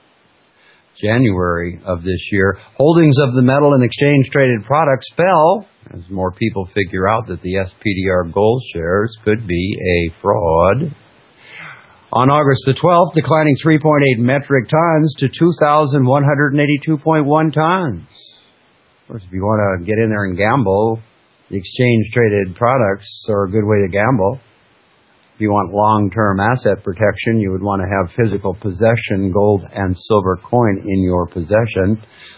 January of this year, holdings of the metal and exchange-traded products fell as more people figure out that the S P D R gold shares could be a fraud. On August the twelfth, declining three point eight metric tons to two thousand one hundred eighty-two point one tons. Of course, if you want to get in there and gamble, the exchange-traded products are a good way to gamble. If you want long-term asset protection, you would want to have physical possession, gold and silver coin in your possession.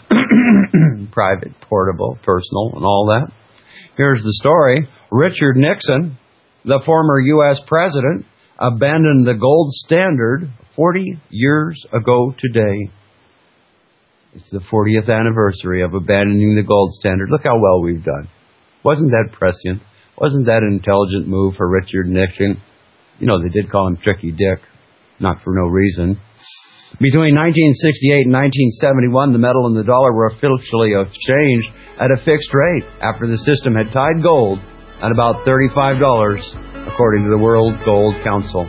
Private, portable, personal, and all that. Here's the story. Richard Nixon, the former U S president, abandoned the gold standard forty years ago today. It's the fortieth anniversary of abandoning the gold standard. Look how well we've done. Wasn't that prescient? Wasn't that an intelligent move for Richard Nixon? You know, they did call him Tricky Dick, not for no reason. Between nineteen sixty-eight and nineteen seventy-one, the metal and the dollar were officially exchanged at a fixed rate after the system had tied gold at about thirty-five dollars, according to the World Gold Council.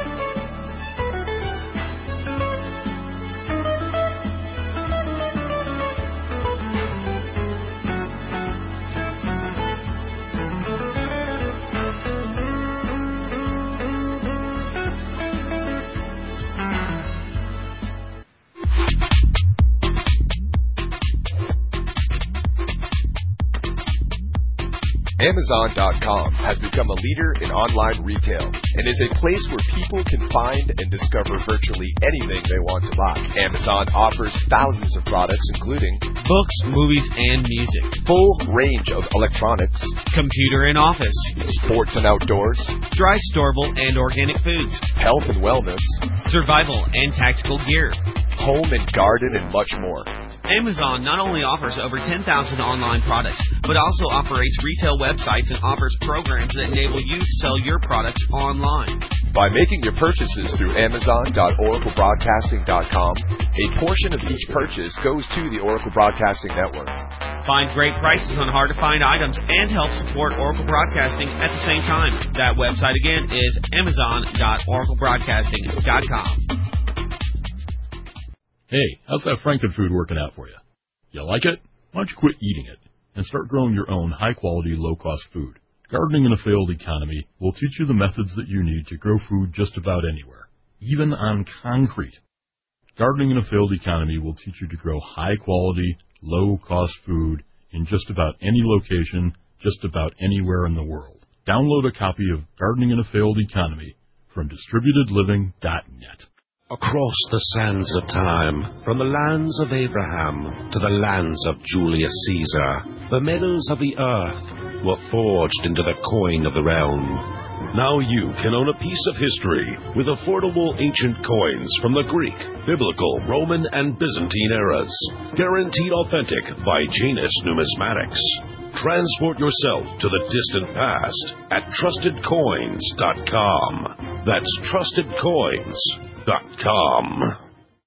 Amazon dot com has become a leader in online retail and is a place where people can find and discover virtually anything they want to buy. Amazon offers thousands of products, including books, movies, and music, full range of electronics, computer and office, sports and outdoors, dry, storable, and organic foods, health and wellness, survival and tactical gear, home and garden, and much more. Amazon not only offers over ten thousand online products, but also operates retail websites and offers programs that enable you to sell your products online. By making your purchases through Amazon dot Oracle Broadcasting dot com, a portion of each purchase goes to the Oracle Broadcasting Network. Find great prices on hard-to-find items and help support Oracle Broadcasting at the same time. That website again is amazon dot oracle broadcasting dot com. Hey, how's that Frankenfood working out for you? You like it? Why don't you quit eating it and start growing your own high-quality, low-cost food? Gardening in a Failed Economy will teach you the methods that you need to grow food just about anywhere, even on concrete. Gardening in a Failed Economy will teach you to grow high-quality, low-cost food in just about any location, just about anywhere in the world. Download a copy of Gardening in a Failed Economy from distributed living dot net. Across the sands of time, from the lands of Abraham to the lands of Julius Caesar, the metals of the earth were forged into the coin of the realm. Now you can own a piece of history with affordable ancient coins from the Greek, Biblical, Roman, and Byzantine eras. Guaranteed authentic by Janus Numismatics. Transport yourself to the distant past at trusted coins dot com. That's trusted coins dot com.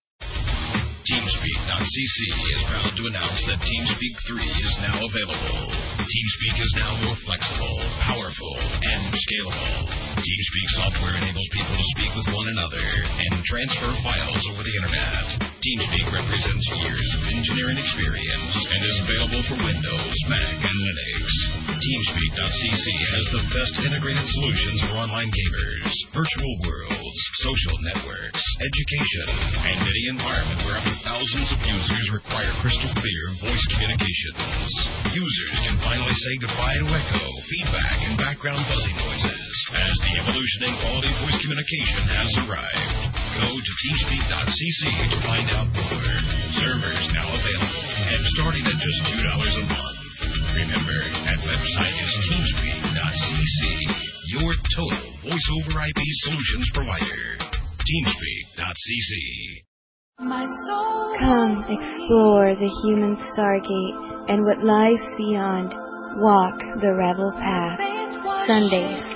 TeamSpeak dot c c is proud to announce that TeamSpeak three is now available. TeamSpeak is now more flexible, powerful, and scalable. TeamSpeak software enables people to speak with one another and transfer files over the internet. TeamSpeak represents years of engineering experience and is available for Windows, Mac, and Linux. TeamSpeak dot c c has the best integrated solutions for online gamers, virtual worlds, social networks, education, and any environment where up to thousands of users require crystal clear voice communications. Users can finally say goodbye to echo, feedback, and background buzzing noises as the evolution in quality voice communication has arrived. Go to TeamSpeak dot c c to find out more. Servers now available and starting at just two dollars a month. Remember, that website is TeamSpeak dot c c, your total voice over I P solutions provider. TeamSpeak dot c c. Come explore the human stargate and what lies beyond. Walk the rebel path. Sundays.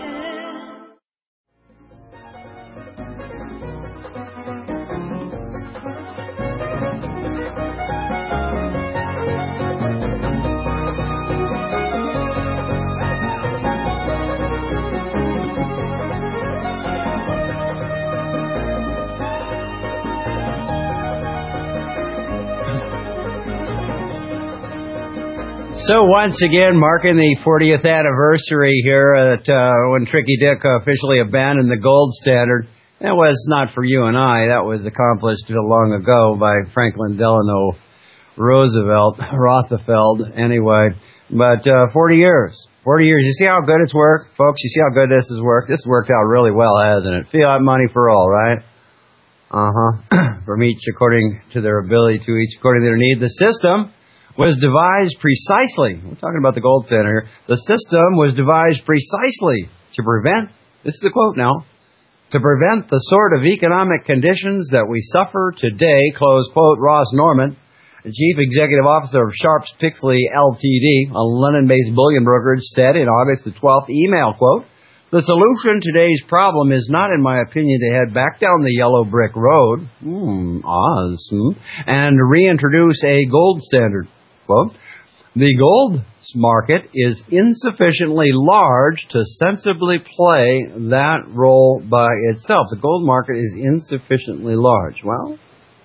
So once again, marking the fortieth anniversary here at uh, when Tricky Dick officially abandoned the gold standard. That was not for you and I. That was accomplished long ago by Franklin Delano Roosevelt, Rothefeld, anyway. But uh, forty years. forty years. You see how good it's worked? Folks, you see how good this has worked? This has worked out really well, hasn't it? Fiat money for all, right? Uh-huh. From each according to their ability, to each according to their need. The system was devised precisely, we're talking about the gold standard here, the system was devised precisely to prevent, this is the quote now, to prevent the sort of economic conditions that we suffer today, close quote. Ross Norman, the Chief Executive Officer of Sharps Pixley L T D, a London-based bullion brokerage, said in August the twelfth email, quote, the solution to today's problem is not, in my opinion, to head back down the yellow brick road, hmm, Oz, hmm, and reintroduce a gold standard. Quote, the gold market is insufficiently large to sensibly play that role by itself. The gold market is insufficiently large. Well,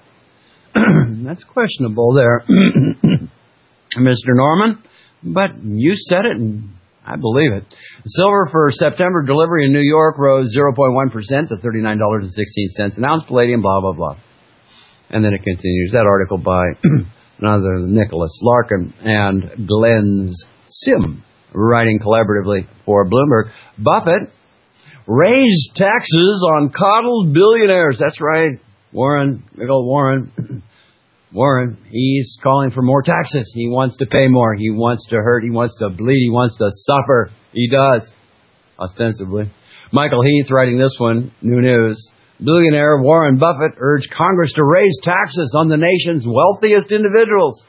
that's questionable there, Mister Norman, but you said it and I believe it. Silver for September delivery in New York rose zero point one percent to thirty-nine dollars and sixteen cents an ounce. Palladium, blah, blah, blah. And then it continues. That article by none other than Nicholas Larkin and Glenn Sim, writing collaboratively for Bloomberg. Buffett raised taxes on coddled billionaires. That's right, Warren, big old Warren. Warren, he's calling for more taxes. He wants to pay more. He wants to hurt. He wants to bleed. He wants to suffer. He does, ostensibly. Michael Heath writing this one, New News. Billionaire Warren Buffett urged Congress to raise taxes on the nation's wealthiest individuals.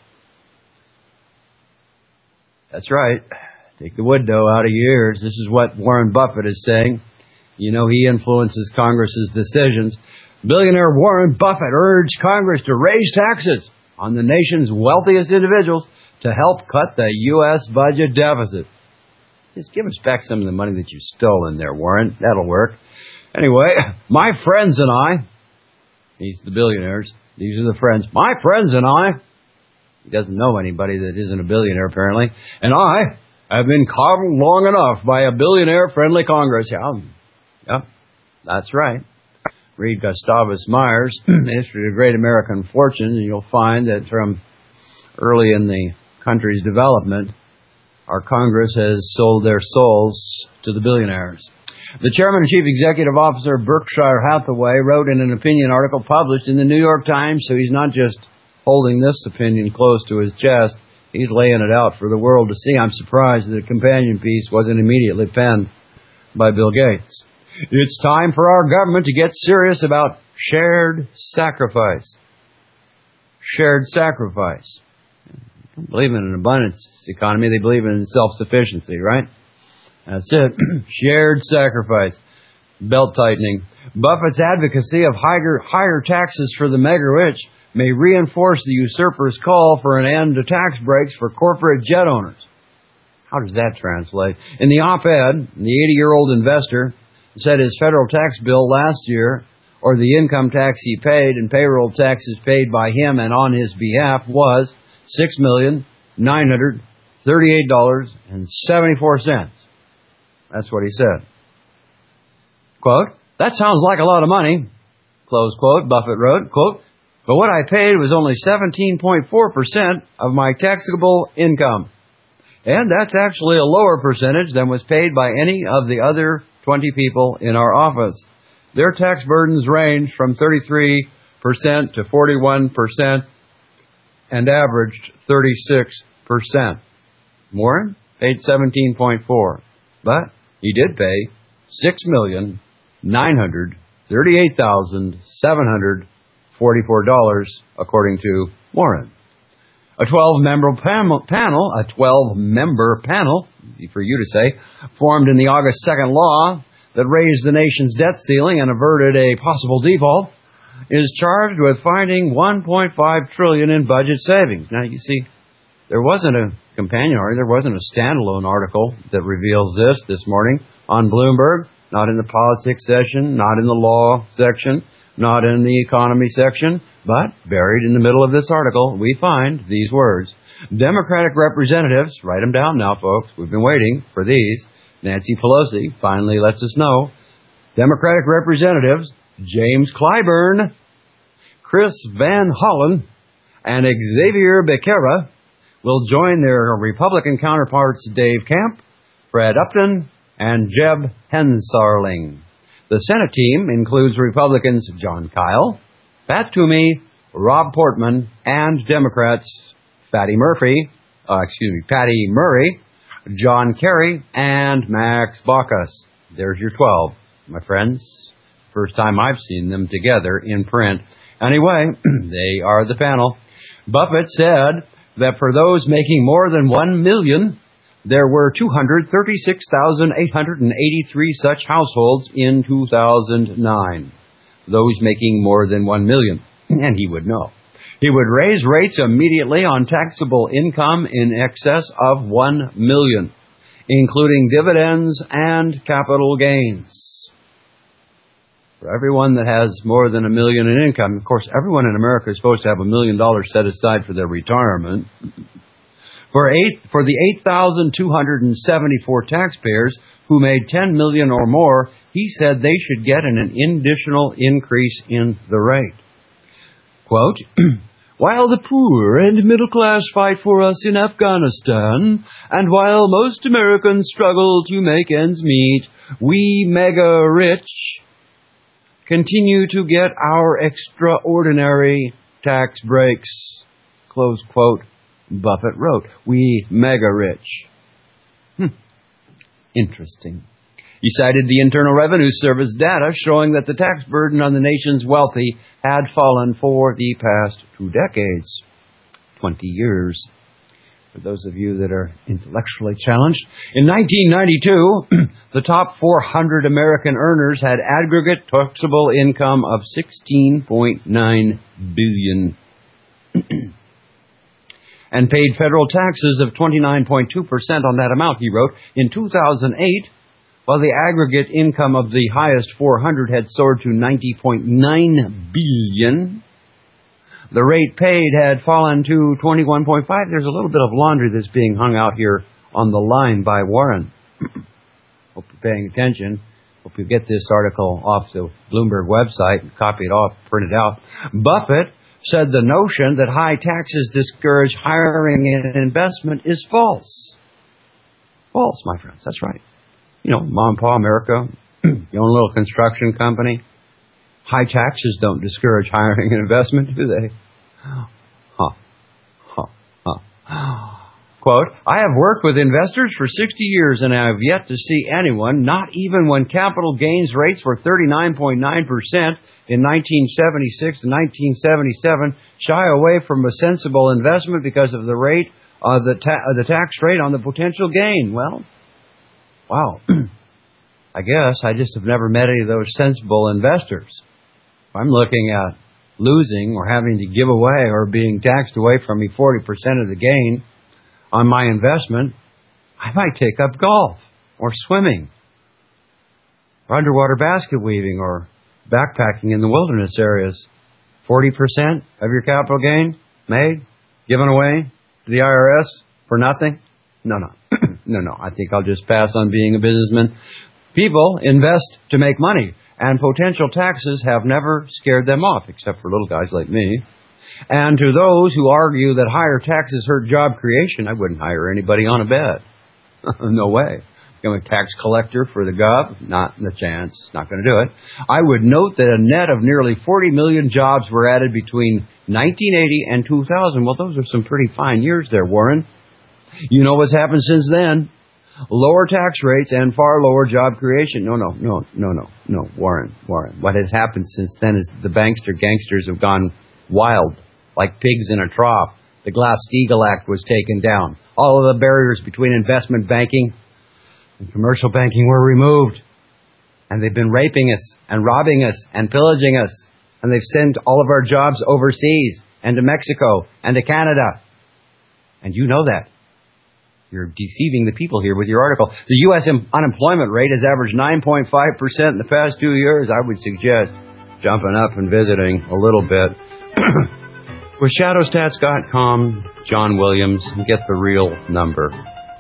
That's right. Take the wood dough out of your ears. This is what Warren Buffett is saying. You know he influences Congress's decisions. Billionaire Warren Buffett urged Congress to raise taxes on the nation's wealthiest individuals. to help cut the U S budget deficit. Just give us back some of the money that you stole in there, Warren. That'll work. Anyway, my friends and I, he's the billionaires, these are the friends, my friends and I, he doesn't know anybody that isn't a billionaire apparently, and I have been coddled long enough by a billionaire-friendly Congress. Yeah, yeah, that's right. Read Gustavus Myers' History of Great American Fortunes, and you'll find that from early in the country's development, our Congress has sold their souls to the billionaires. The chairman and chief executive officer of Berkshire Hathaway wrote in an opinion article published in the New York Times, so he's not just holding this opinion close to his chest, he's laying it out for the world to see. I'm surprised that a companion piece wasn't immediately penned by Bill Gates. It's time for our government to get serious about shared sacrifice. Shared sacrifice. They don't believe in an abundance economy. They believe in self-sufficiency, right? That's it. Shared sacrifice. Belt tightening. Buffett's advocacy of higher, higher taxes for the mega-rich may reinforce the usurper's call for an end to tax breaks for corporate jet owners. How does that translate? In the op-ed, the eighty-year-old investor said his federal tax bill last year, or the income tax he paid and payroll taxes paid by him and on his behalf, was six million nine hundred thirty-eight dollars and seventy-four cents. That's what he said. Quote, that sounds like a lot of money, close quote, Buffett wrote, quote, but what I paid was only seventeen point four percent of my taxable income. And that's actually a lower percentage than was paid by any of the other twenty people in our office. Their tax burdens range from thirty-three percent to forty-one percent and averaged thirty-six percent. Warren paid seventeen point four, but he did pay six million nine hundred thirty-eight thousand seven hundred forty-four dollars, according to Warren. A twelve-member panel, a twelve-member panel, easy for you to say, formed in the August second law that raised the nation's debt ceiling and averted a possible default, is charged with finding one point five trillion dollars in budget savings. Now, you see, there wasn't a companion article, there wasn't a standalone article that reveals this this morning on Bloomberg, not in the politics section, not in the law section, not in the economy section, but buried in the middle of this article, we find these words. Democratic representatives, write them down now, folks, we've been waiting for these. Nancy Pelosi finally lets us know. Democratic representatives James Clyburn, Chris Van Hollen, and Xavier Becerra will join their Republican counterparts Dave Camp, Fred Upton, and Jeb Hensarling. The Senate team includes Republicans John Kyle, Pat Toomey, Rob Portman, and Democrats Fatty Murphy, uh, excuse me, Patty Murray, John Kerry, and Max Baucus. There's your twelve, my friends. First time I've seen them together in print. Anyway, they are the panel. Buffett said that for those making more than one million dollars, there were two hundred thirty-six thousand eight hundred eighty-three such households in two thousand nine. Those making more than one million dollars, and he would know. He would raise rates immediately on taxable income in excess of one million dollars, including dividends and capital gains. For everyone that has more than a million in income, of course, everyone in America is supposed to have a million dollars set aside for their retirement. For eight, for the eight thousand two hundred seventy-four taxpayers who made ten million dollars or more, he said they should get an additional increase in the rate. Quote, while the poor and middle class fight for us in Afghanistan, and while most Americans struggle to make ends meet, we mega-rich continue to get our extraordinary tax breaks, close quote, Buffett wrote. We mega-rich. Hmm. Interesting. He cited the Internal Revenue Service data showing that the tax burden on the nation's wealthy had fallen for the past two decades, twenty years. For those of you that are intellectually challenged, in nineteen ninety-two, the top four hundred American earners had aggregate taxable income of sixteen point nine billion dollars. and paid federal taxes of twenty-nine point two percent on that amount, he wrote. In two thousand eight, while the aggregate income of the highest four hundred had soared to ninety point nine billion dollars, the rate paid had fallen to twenty-one point five. There's a little bit of laundry that's being hung out here on the line by Warren. Hope you're paying attention. Hope you get this article off the Bloomberg website and copy it off, print it out. Buffett said the notion that high taxes discourage hiring and investment is false. False, my friends. That's right. You know, Mom and Pa America, you own a little construction company. High taxes don't discourage hiring and investment, do they? Huh. Huh. Huh. Quote, I have worked with investors for sixty years and I have yet to see anyone, not even when capital gains rates were thirty-nine point nine percent in nineteen seventy-six and nineteen seventy-seven, shy away from a sensible investment because of the rate, uh, the, ta- uh, the tax rate on the potential gain. Well, wow. I guess I just have never met any of those sensible investors. If I'm looking at losing or having to give away or being taxed away from me forty percent of the gain on my investment, I might take up golf or swimming or underwater basket weaving or backpacking in the wilderness areas. forty percent of your capital gain made, given away to the I R S for nothing? No, no. no, no. I think I'll just pass on being a businessman. People invest to make money, and potential taxes have never scared them off, except for little guys like me. And to those who argue that higher taxes hurt job creation, I wouldn't hire anybody on a bed. No way. Become a tax collector for the gov? Not a chance. Not going to do it. I would note that a net of nearly forty million jobs were added between nineteen eighty and two thousand. Well, those are some pretty fine years there, Warren. You know what's happened since then? Lower tax rates and far lower job creation. No, no, no, no, no, no, Warren, Warren. What has happened since then is the bankster gangsters have gone wild, like pigs in a trough. The Glass-Steagall Act was taken down. All of the barriers between investment banking and commercial banking were removed. And they've been raping us and robbing us and pillaging us. And they've sent all of our jobs overseas and to Mexico and to Canada. And you know that. You're deceiving the people here with your article. The U S unemployment rate has averaged nine point five percent in the past two years. I would suggest jumping up and visiting a little bit. With shadow stats dot com, John Williams, and get the real number.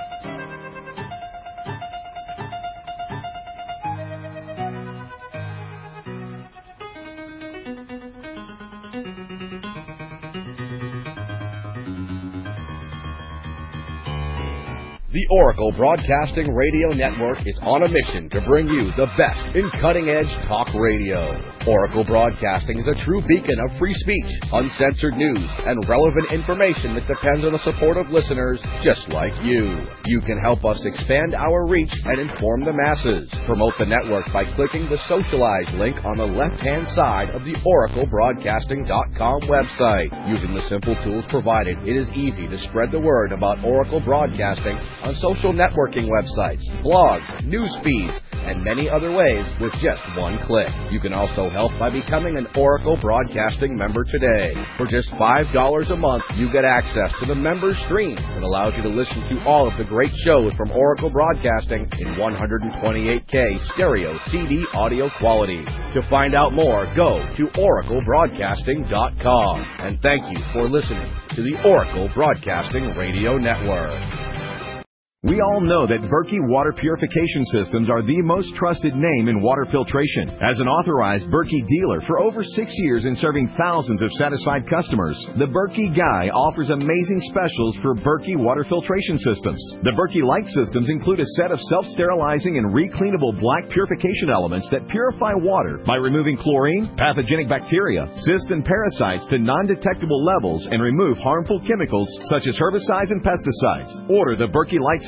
The Oracle Broadcasting Radio Network is on a mission to bring you the best in cutting-edge talk radio. Oracle Broadcasting is a true beacon of free speech, uncensored news, and relevant information that depends on the support of listeners just like you. You can help us expand our reach and inform the masses. Promote the network by clicking the Socialize link on the left-hand side of the Oracle Broadcasting dot com website. Using the simple tools provided, it is easy to spread the word about Oracle Broadcasting on social networking websites, blogs, news feeds, and many other ways with just one click. You can also help by becoming an Oracle Broadcasting member today. For just five dollars a month, you get access to the member stream that allows you to listen to all of the great shows from Oracle Broadcasting in one twenty-eight K stereo C D audio quality. To find out more, go to Oracle Broadcasting dot com. And thank you for listening to the Oracle Broadcasting Radio Network. We all know that Berkey Water Purification Systems are the most trusted name in water filtration. As an authorized Berkey dealer for over six years and serving thousands of satisfied customers, the Berkey Guy offers amazing specials for Berkey Water Filtration Systems. The Berkey Light Systems include a set of self-sterilizing and recleanable black purification elements that purify water by removing chlorine, pathogenic bacteria, cysts, and parasites to non-detectable levels and remove harmful chemicals such as herbicides and pesticides. Order the Berkey Light Systems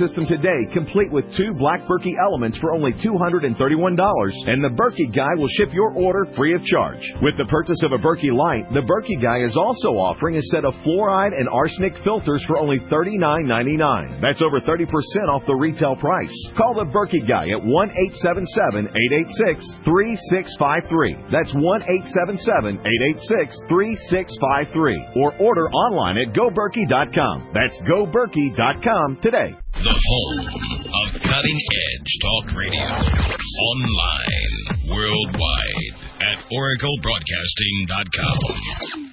system today, complete with two Black Berkey elements for only two hundred thirty-one dollars, and the Berkey Guy will ship your order free of charge. With the purchase of a Berkey Light, the Berkey Guy is also offering a set of fluoride and arsenic filters for only thirty-nine ninety-nine. That's over thirty percent off the retail price. Call the Berkey Guy at one eight seven seven, eight eight six, three six five three. That's one eight seven seven, eight eight six, three six five three. Or order online at go berkey dot com. That's go berkey dot com today. The home of cutting-edge talk radio. Online, worldwide, at oracle broadcasting dot com.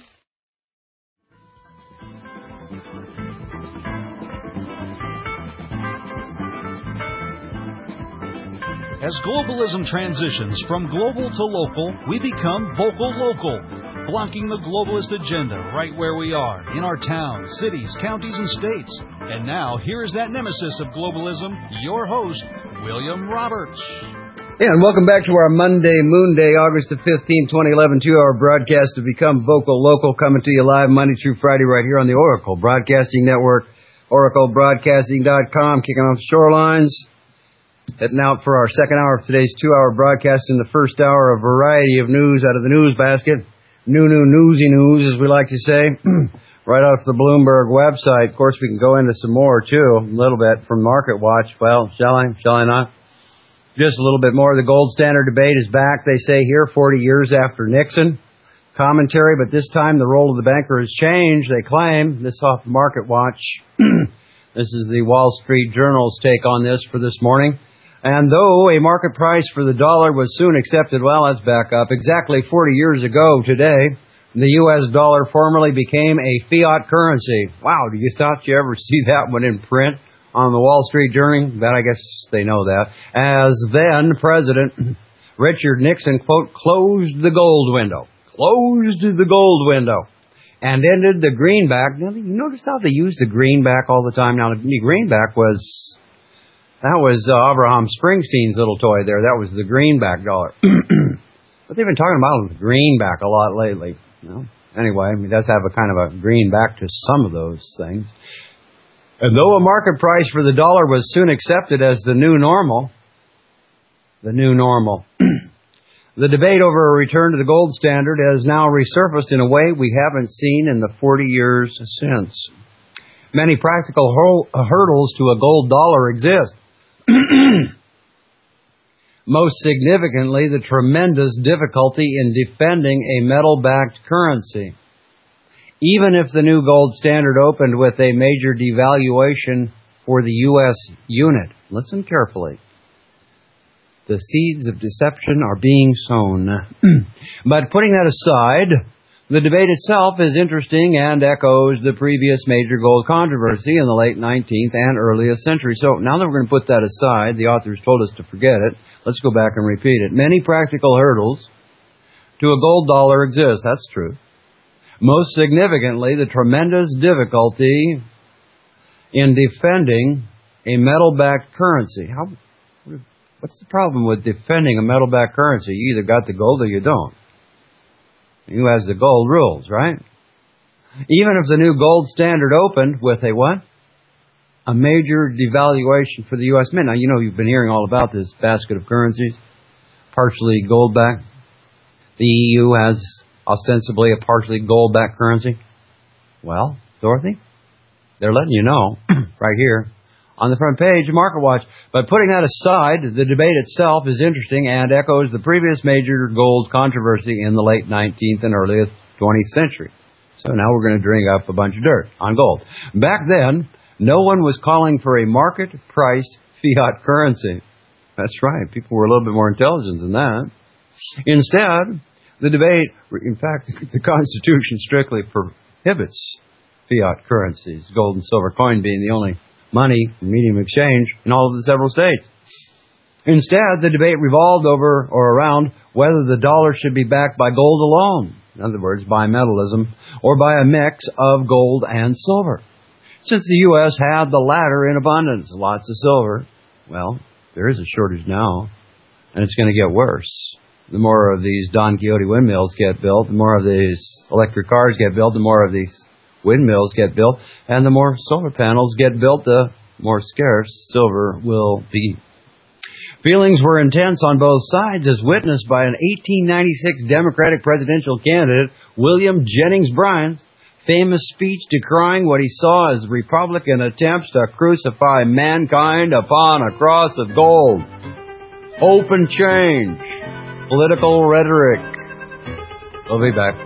As globalism transitions from global to local, we become vocal local, blocking the globalist agenda right where we are, in our towns, cities, counties, and states. And now, here is that nemesis of globalism, your host, William Roberts. Yeah, and welcome back to our Monday, Moon Day, August the fifteenth, twenty eleven, two-hour broadcast to become vocal local, coming to you live Monday through Friday right here on the Oracle Broadcasting Network, oracle broadcasting dot com, kicking off the shorelines. Heading out for our second hour of today's two-hour broadcast. In the first hour, a variety of news out of the news basket. New, new, newsy news, as we like to say, right off the Bloomberg website. Of course, we can go into some more, too, a little bit from Market Watch. Well, shall I? Shall I not? Just a little bit more. The gold standard debate is back, they say here, forty years after Nixon. Commentary, but this time the role of the banker has changed, they claim. This off Market Watch. This is the Wall Street Journal's take on this for this morning. And though a market price for the dollar was soon accepted, well, let's back up. Exactly forty years ago today, the U S dollar formally became a fiat currency. Wow, do you thought you ever see that one in print on the Wall Street Journal? That I guess they know that. As then President Richard Nixon, quote, closed the gold window. Closed the gold window. And ended the greenback. Now, you notice how they use the greenback all the time? Now, the greenback was... That was uh, Abraham Springsteen's little toy there. That was the greenback dollar. But they've been talking about the greenback a lot lately. You know? Anyway, he does have a kind of a greenback to some of those things. And though a market price for the dollar was soon accepted as the new normal, the new normal, the debate over a return to the gold standard has now resurfaced in a way we haven't seen in the forty years since. Many practical hur- hurdles to a gold dollar exist. Most significantly, the tremendous difficulty in defending a metal-backed currency. Even if the new gold standard opened with a major devaluation for the U S unit, listen carefully. The seeds of deception are being sown. But putting that aside, the debate itself is interesting and echoes the previous major gold controversy in the late nineteenth and earliest century. So now that we're going to put that aside, the authors told us to forget it. Let's go back and repeat it. Many practical hurdles to a gold dollar exist. That's true. Most significantly, the tremendous difficulty in defending a metal-backed currency. How, what's the problem with defending a metal-backed currency? You either got the gold or you don't. Who has the gold rules, right? Even if the new gold standard opened with a what? A major devaluation for the U S Mint. Now, you know, you've been hearing all about this basket of currencies, partially gold-backed. The E U has ostensibly a partially gold-backed currency. Well, Dorothy, they're letting you know right here on the front page of Market Watch. But putting that aside, the debate itself is interesting and echoes the previous major gold controversy in the late nineteenth and early twentieth century. So now we're going to drink up a bunch of dirt on gold. Back then, no one was calling for a market-priced fiat currency. That's right. People were a little bit more intelligent than that. Instead, the debate, in fact, the Constitution strictly prohibits fiat currencies, gold and silver coin being the only money, medium of exchange in all of the several states. Instead, the debate revolved over or around whether the dollar should be backed by gold alone, in other words, bimetallism, or by a mix of gold and silver. Since the U S had the latter in abundance, lots of silver, well, there is a shortage now, and it's going to get worse. The more of these Don Quixote windmills get built, the more of these electric cars get built, the more of these windmills get built, and the more solar panels get built to more scarce silver will be. Feelings were intense on both sides, as witnessed by an eighteen ninety-six Democratic presidential candidate, William Jennings Bryan's famous speech decrying what he saw as Republican attempts to crucify mankind upon a cross of gold. Open change. Political rhetoric. We'll be back.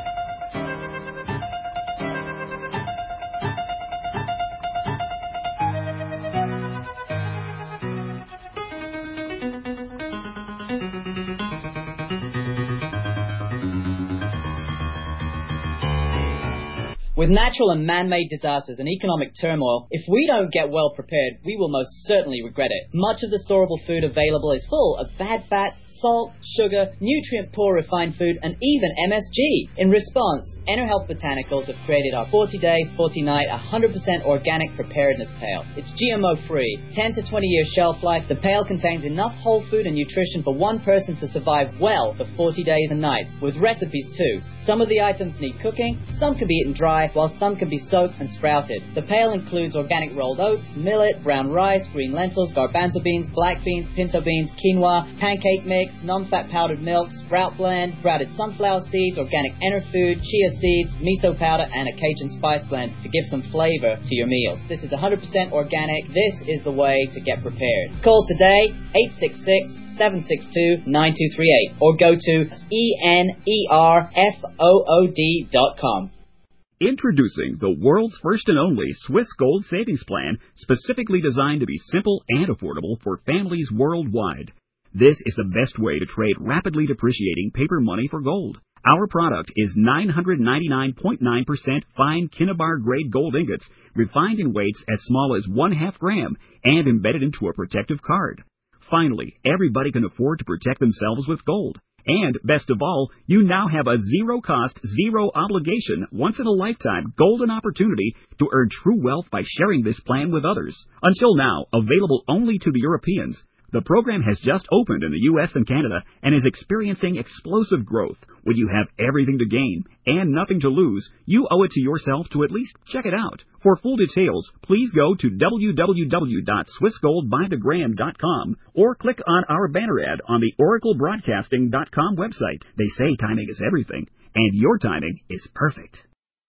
With natural and man-made disasters and economic turmoil, if we don't get well prepared, we will most certainly regret it. Much of the storable food available is full of bad fats, salt, sugar, nutrient-poor refined food, and even M S G. In response, EnerHealth Botanicals have created our forty-day, forty-night, one hundred percent organic preparedness pail. It's G M O-free, ten to twenty year shelf life. The pail contains enough whole food and nutrition for one person to survive well for forty days and nights, with recipes too. Some of the items need cooking, some can be eaten dry, while some can be soaked and sprouted. The pail includes organic rolled oats, millet, brown rice, green lentils, garbanzo beans, black beans, pinto beans, quinoa, pancake mix, non-fat powdered milk, sprout blend, sprouted sunflower seeds, organic Enerfood, chia seeds, miso powder, and a Cajun spice blend to give some flavor to your meals. This is one hundred percent organic. This is the way to get prepared. Call today, eight six six, seven six two, nine two three eight, or go to E N E R F O O D dot com. Introducing the world's first and only Swiss Gold Savings Plan, specifically designed to be simple and affordable for families worldwide. This is the best way to trade rapidly depreciating paper money for gold. Our product is nine hundred ninety-nine point nine percent fine Kinnabar grade gold ingots, refined in weights as small as one half gram and embedded into a protective card. Finally, everybody can afford to protect themselves with gold. And, best of all, you now have a zero-cost, zero-obligation, once-in-a-lifetime golden opportunity to earn true wealth by sharing this plan with others. Until now, available only to the Europeans, the program has just opened in the U S and Canada and is experiencing explosive growth. When you have everything to gain and nothing to lose, you owe it to yourself to at least check it out. For full details, please go to w w w dot swiss gold by the gram dot com or click on our banner ad on the oracle broadcasting dot com website. They say timing is everything, and your timing is perfect.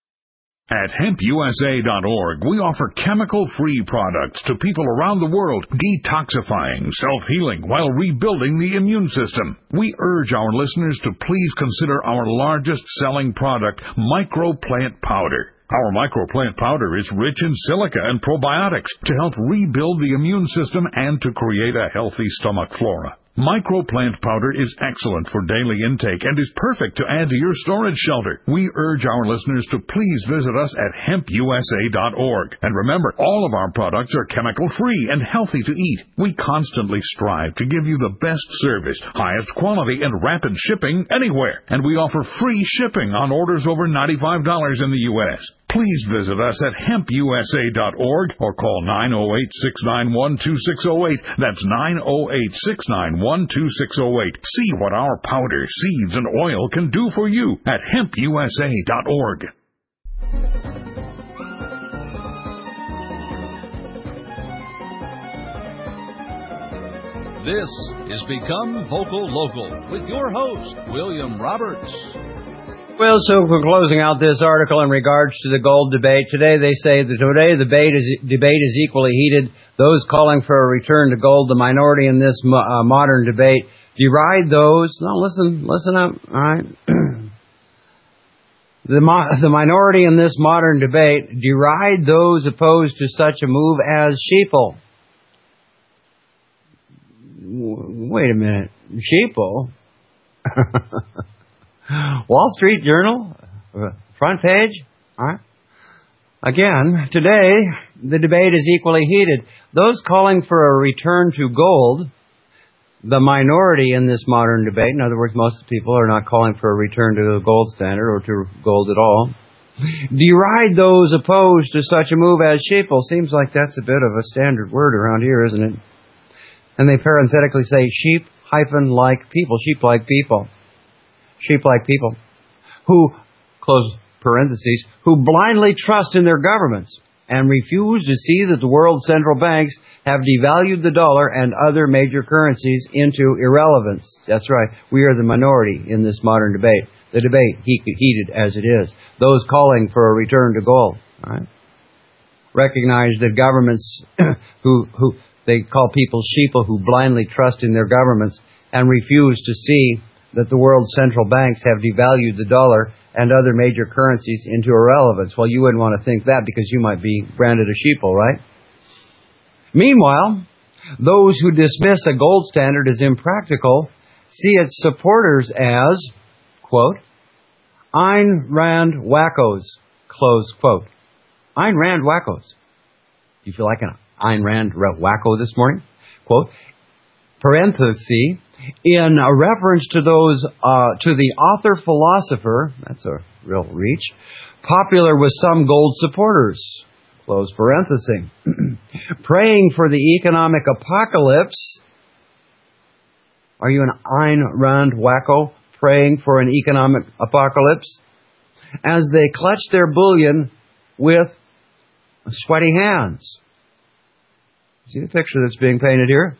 At hemp U S A dot org, we offer chemical-free products to people around the world, detoxifying, self-healing, while rebuilding the immune system. We urge our listeners to please consider our largest-selling product, Microplant Powder. Our Microplant Powder is rich in silica and probiotics to help rebuild the immune system and to create a healthy stomach flora. Microplant Powder is excellent for daily intake and is perfect to add to your storage shelter. We urge our listeners to please visit us at hemp U S A dot org. And remember, all of our products are chemical-free and healthy to eat. We constantly strive to give you the best service, highest quality, and rapid shipping anywhere. And we offer free shipping on orders over ninety-five dollars in the U S Please visit us at hemp U S A dot org or call nine oh eight, six nine one, two six oh eight. That's nine oh eight, six nine one, two six oh eight. See what our powder, seeds, and oil can do for you at hemp U S A dot org. This is Become Vocal Local with your host, William Roberts. Well, so we're closing out this article in regards to the gold debate. Today they say that today the debate is, debate is equally heated. Those calling for a return to gold, the minority in this mo- uh, modern debate, deride those. No, listen, listen up, all right? the, mo- the minority in this modern debate deride those opposed to such a move as sheeple. W- wait a minute, sheeple? Wall Street Journal, front page. All right. Again, today, the debate is equally heated. Those calling for a return to gold, the minority in this modern debate, in other words, most of the people are not calling for a return to the gold standard or to gold at all, deride those opposed to such a move as sheeple. Seems like that's a bit of a standard word around here, isn't it? And they parenthetically say sheep hyphen like people, sheep like people. Sheep-like people who, close parentheses, who blindly trust in their governments and refuse to see that the world's central banks have devalued the dollar and other major currencies into irrelevance. That's right. We are the minority in this modern debate. The debate, heated as it is. Those calling for a return to gold. All right? Recognize that governments who, who they call people sheeple who blindly trust in their governments and refuse to see that the world's central banks have devalued the dollar and other major currencies into irrelevance. Well, you wouldn't want to think that because you might be branded a sheeple, right? Meanwhile, those who dismiss a gold standard as impractical see its supporters as, quote, Ayn Rand wackos, close quote. Ayn Rand wackos. Do you feel like an Ayn Rand wacko this morning? Quote, parenthesis, in a reference to those, uh, to the author philosopher, that's a real reach, popular with some gold supporters, close parenthesis, praying for the economic apocalypse. Are you an Ayn Rand wacko praying for an economic apocalypse? As they clutch their bullion with sweaty hands. See the picture that's being painted here?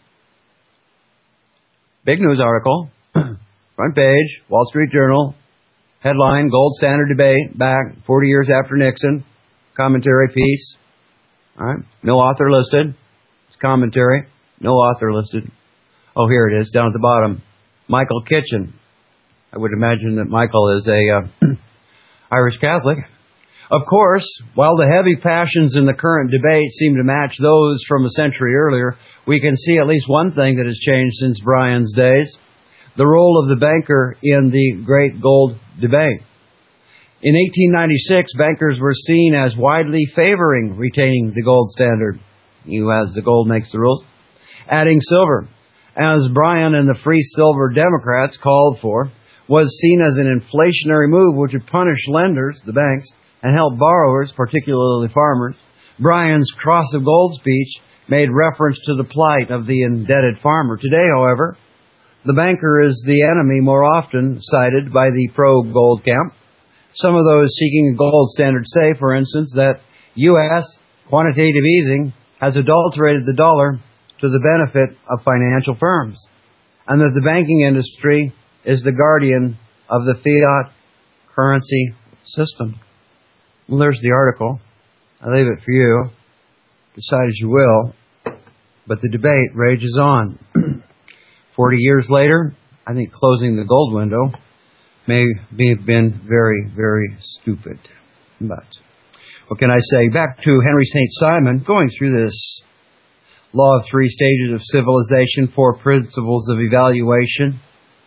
Big news article, front page, Wall Street Journal, headline, Gold Standard debate back forty years after Nixon, commentary piece, all right, no author listed, it's commentary, no author listed. Oh, here it is, down at the bottom, Michael Kitchen. I would imagine that Michael is a uh, Irish Catholic. Of course, while the heavy passions in the current debate seem to match those from a century earlier, we can see at least one thing that has changed since Bryan's days, the role of the banker in the great gold debate. In eighteen ninety-six, bankers were seen as widely favoring retaining the gold standard. He who has the gold makes the rules. Adding silver, as Bryan and the Free Silver Democrats called for, was seen as an inflationary move which would punish lenders, the banks, and help borrowers, particularly farmers. Bryan's Cross of Gold speech made reference to the plight of the indebted farmer. Today, however, the banker is the enemy more often cited by the pro-gold camp. Some of those seeking a gold standard say, for instance, that U S quantitative easing has adulterated the dollar to the benefit of financial firms, and that the banking industry is the guardian of the fiat currency system. Well, there's the article. I leave it for you. Decide as you will. But the debate rages on. Forty years later, I think closing the gold window may have been very, very stupid. But what can I say? Back to Henry Saint Simon, going through this law of three stages of civilization, four principles of evaluation.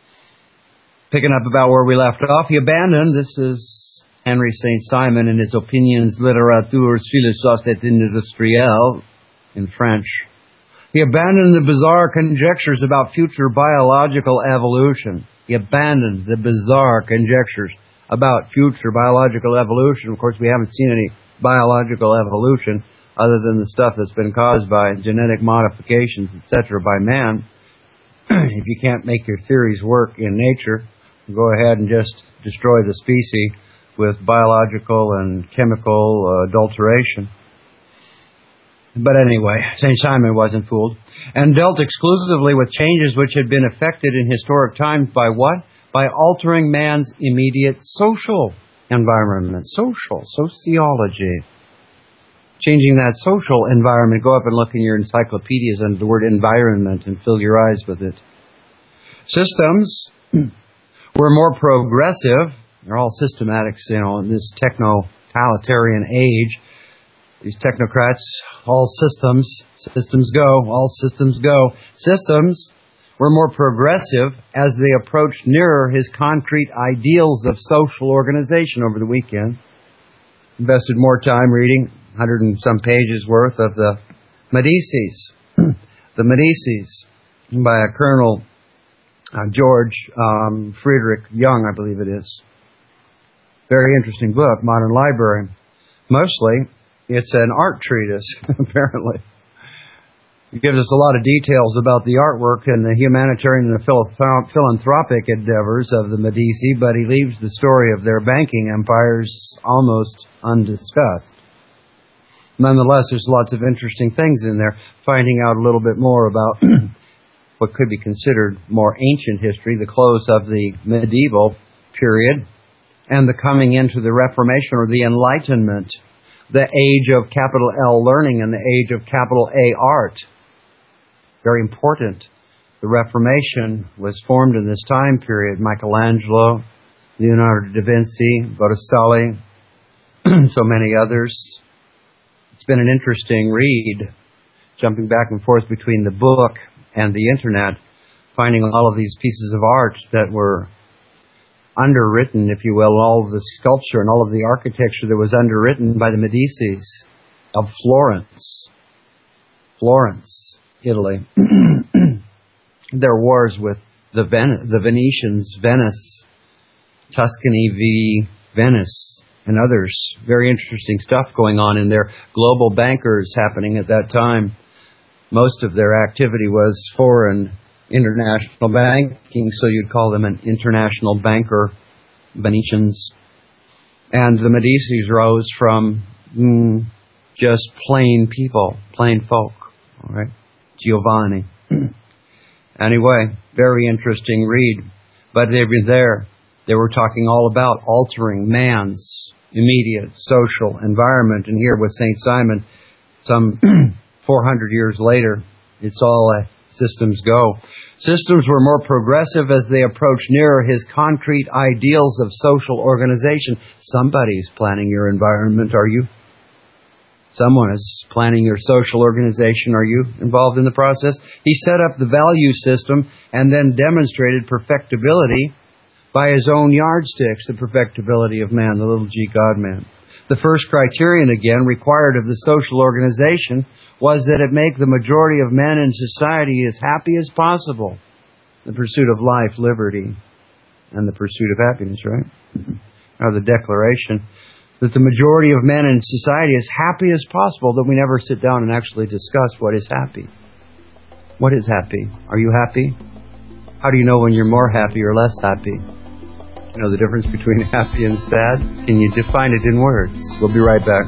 Picking up about where we left off, he abandoned, this is Henry Saint Simon in his Opinions littératures philosophes et industrielles in French. He abandoned the bizarre conjectures about future biological evolution. He abandoned the bizarre conjectures about future biological evolution. Of course, we haven't seen any biological evolution other than the stuff that's been caused by genetic modifications, et cetera, by man. If you can't make your theories work in nature, go ahead and just destroy the species with biological and chemical uh, adulteration. But anyway, Saint Simon wasn't fooled, and dealt exclusively with changes which had been effected in historic times by what? By altering man's immediate social environment, social, sociology. Changing that social environment. Go up and look in your encyclopedias under the word environment and fill your eyes with it. Systems were more progressive. They're all systematics, you know, in this techno-totalitarian age. These technocrats, all systems, systems go, all systems go. Systems were more progressive as they approached nearer his concrete ideals of social organization over the weekend. Invested more time reading, a hundred and some pages worth of the Medicis. The Medicis, by a Colonel uh, George um, Frederick Young, I believe it is. Very interesting book, Modern Library. Mostly, it's an art treatise, apparently. It gives us a lot of details about the artwork and the humanitarian and the philanthropic endeavors of the Medici, but he leaves the story of their banking empires almost undiscussed. nonetheless, there's lots of interesting things in there, finding out a little bit more about what could be considered more ancient history, the close of the medieval period, and the coming into the Reformation or the Enlightenment, the age of capital L learning and the age of capital A art. Very important. The Reformation was formed in this time period. Michelangelo, Leonardo da Vinci, Botticelli, so many others. It's been an interesting read, jumping back and forth between the book and the internet, finding all of these pieces of art that were underwritten, if you will, all of the sculpture and all of the architecture that was underwritten by the Medicis of Florence. Florence, Italy. Their wars with the, Ven- the Venetians, Venice, Tuscany v. Venice, and others. Very interesting stuff going on in there. Global bankers happening at that time. Most of their activity was foreign international banking, so you'd call them an international banker, Venetians. And the Medicis rose from mm, just plain people, plain folk. All right, Giovanni. Anyway, very interesting read. But they were there. They were talking all about altering man's immediate social environment. And here with Saint Simon, some four hundred years later, it's all uh, systems go. Systems were more progressive as they approached nearer his concrete ideals of social organization. Somebody's planning your environment, are you? Someone is planning your social organization. Are you involved in the process? He set up the value system and then demonstrated perfectibility by his own yardsticks, the perfectibility of man, the little g God-man. The first criterion, again, required of the social organization was that it make the majority of men in society as happy as possible. The pursuit of life, liberty, and the pursuit of happiness, right? Or the declaration that the majority of men in society is happy as possible, that we never sit down and actually discuss what is happy. What is happy? Are you happy? How do you know when you're more happy or less happy? You know the difference between happy and sad? Can you define it in words? We'll be right back.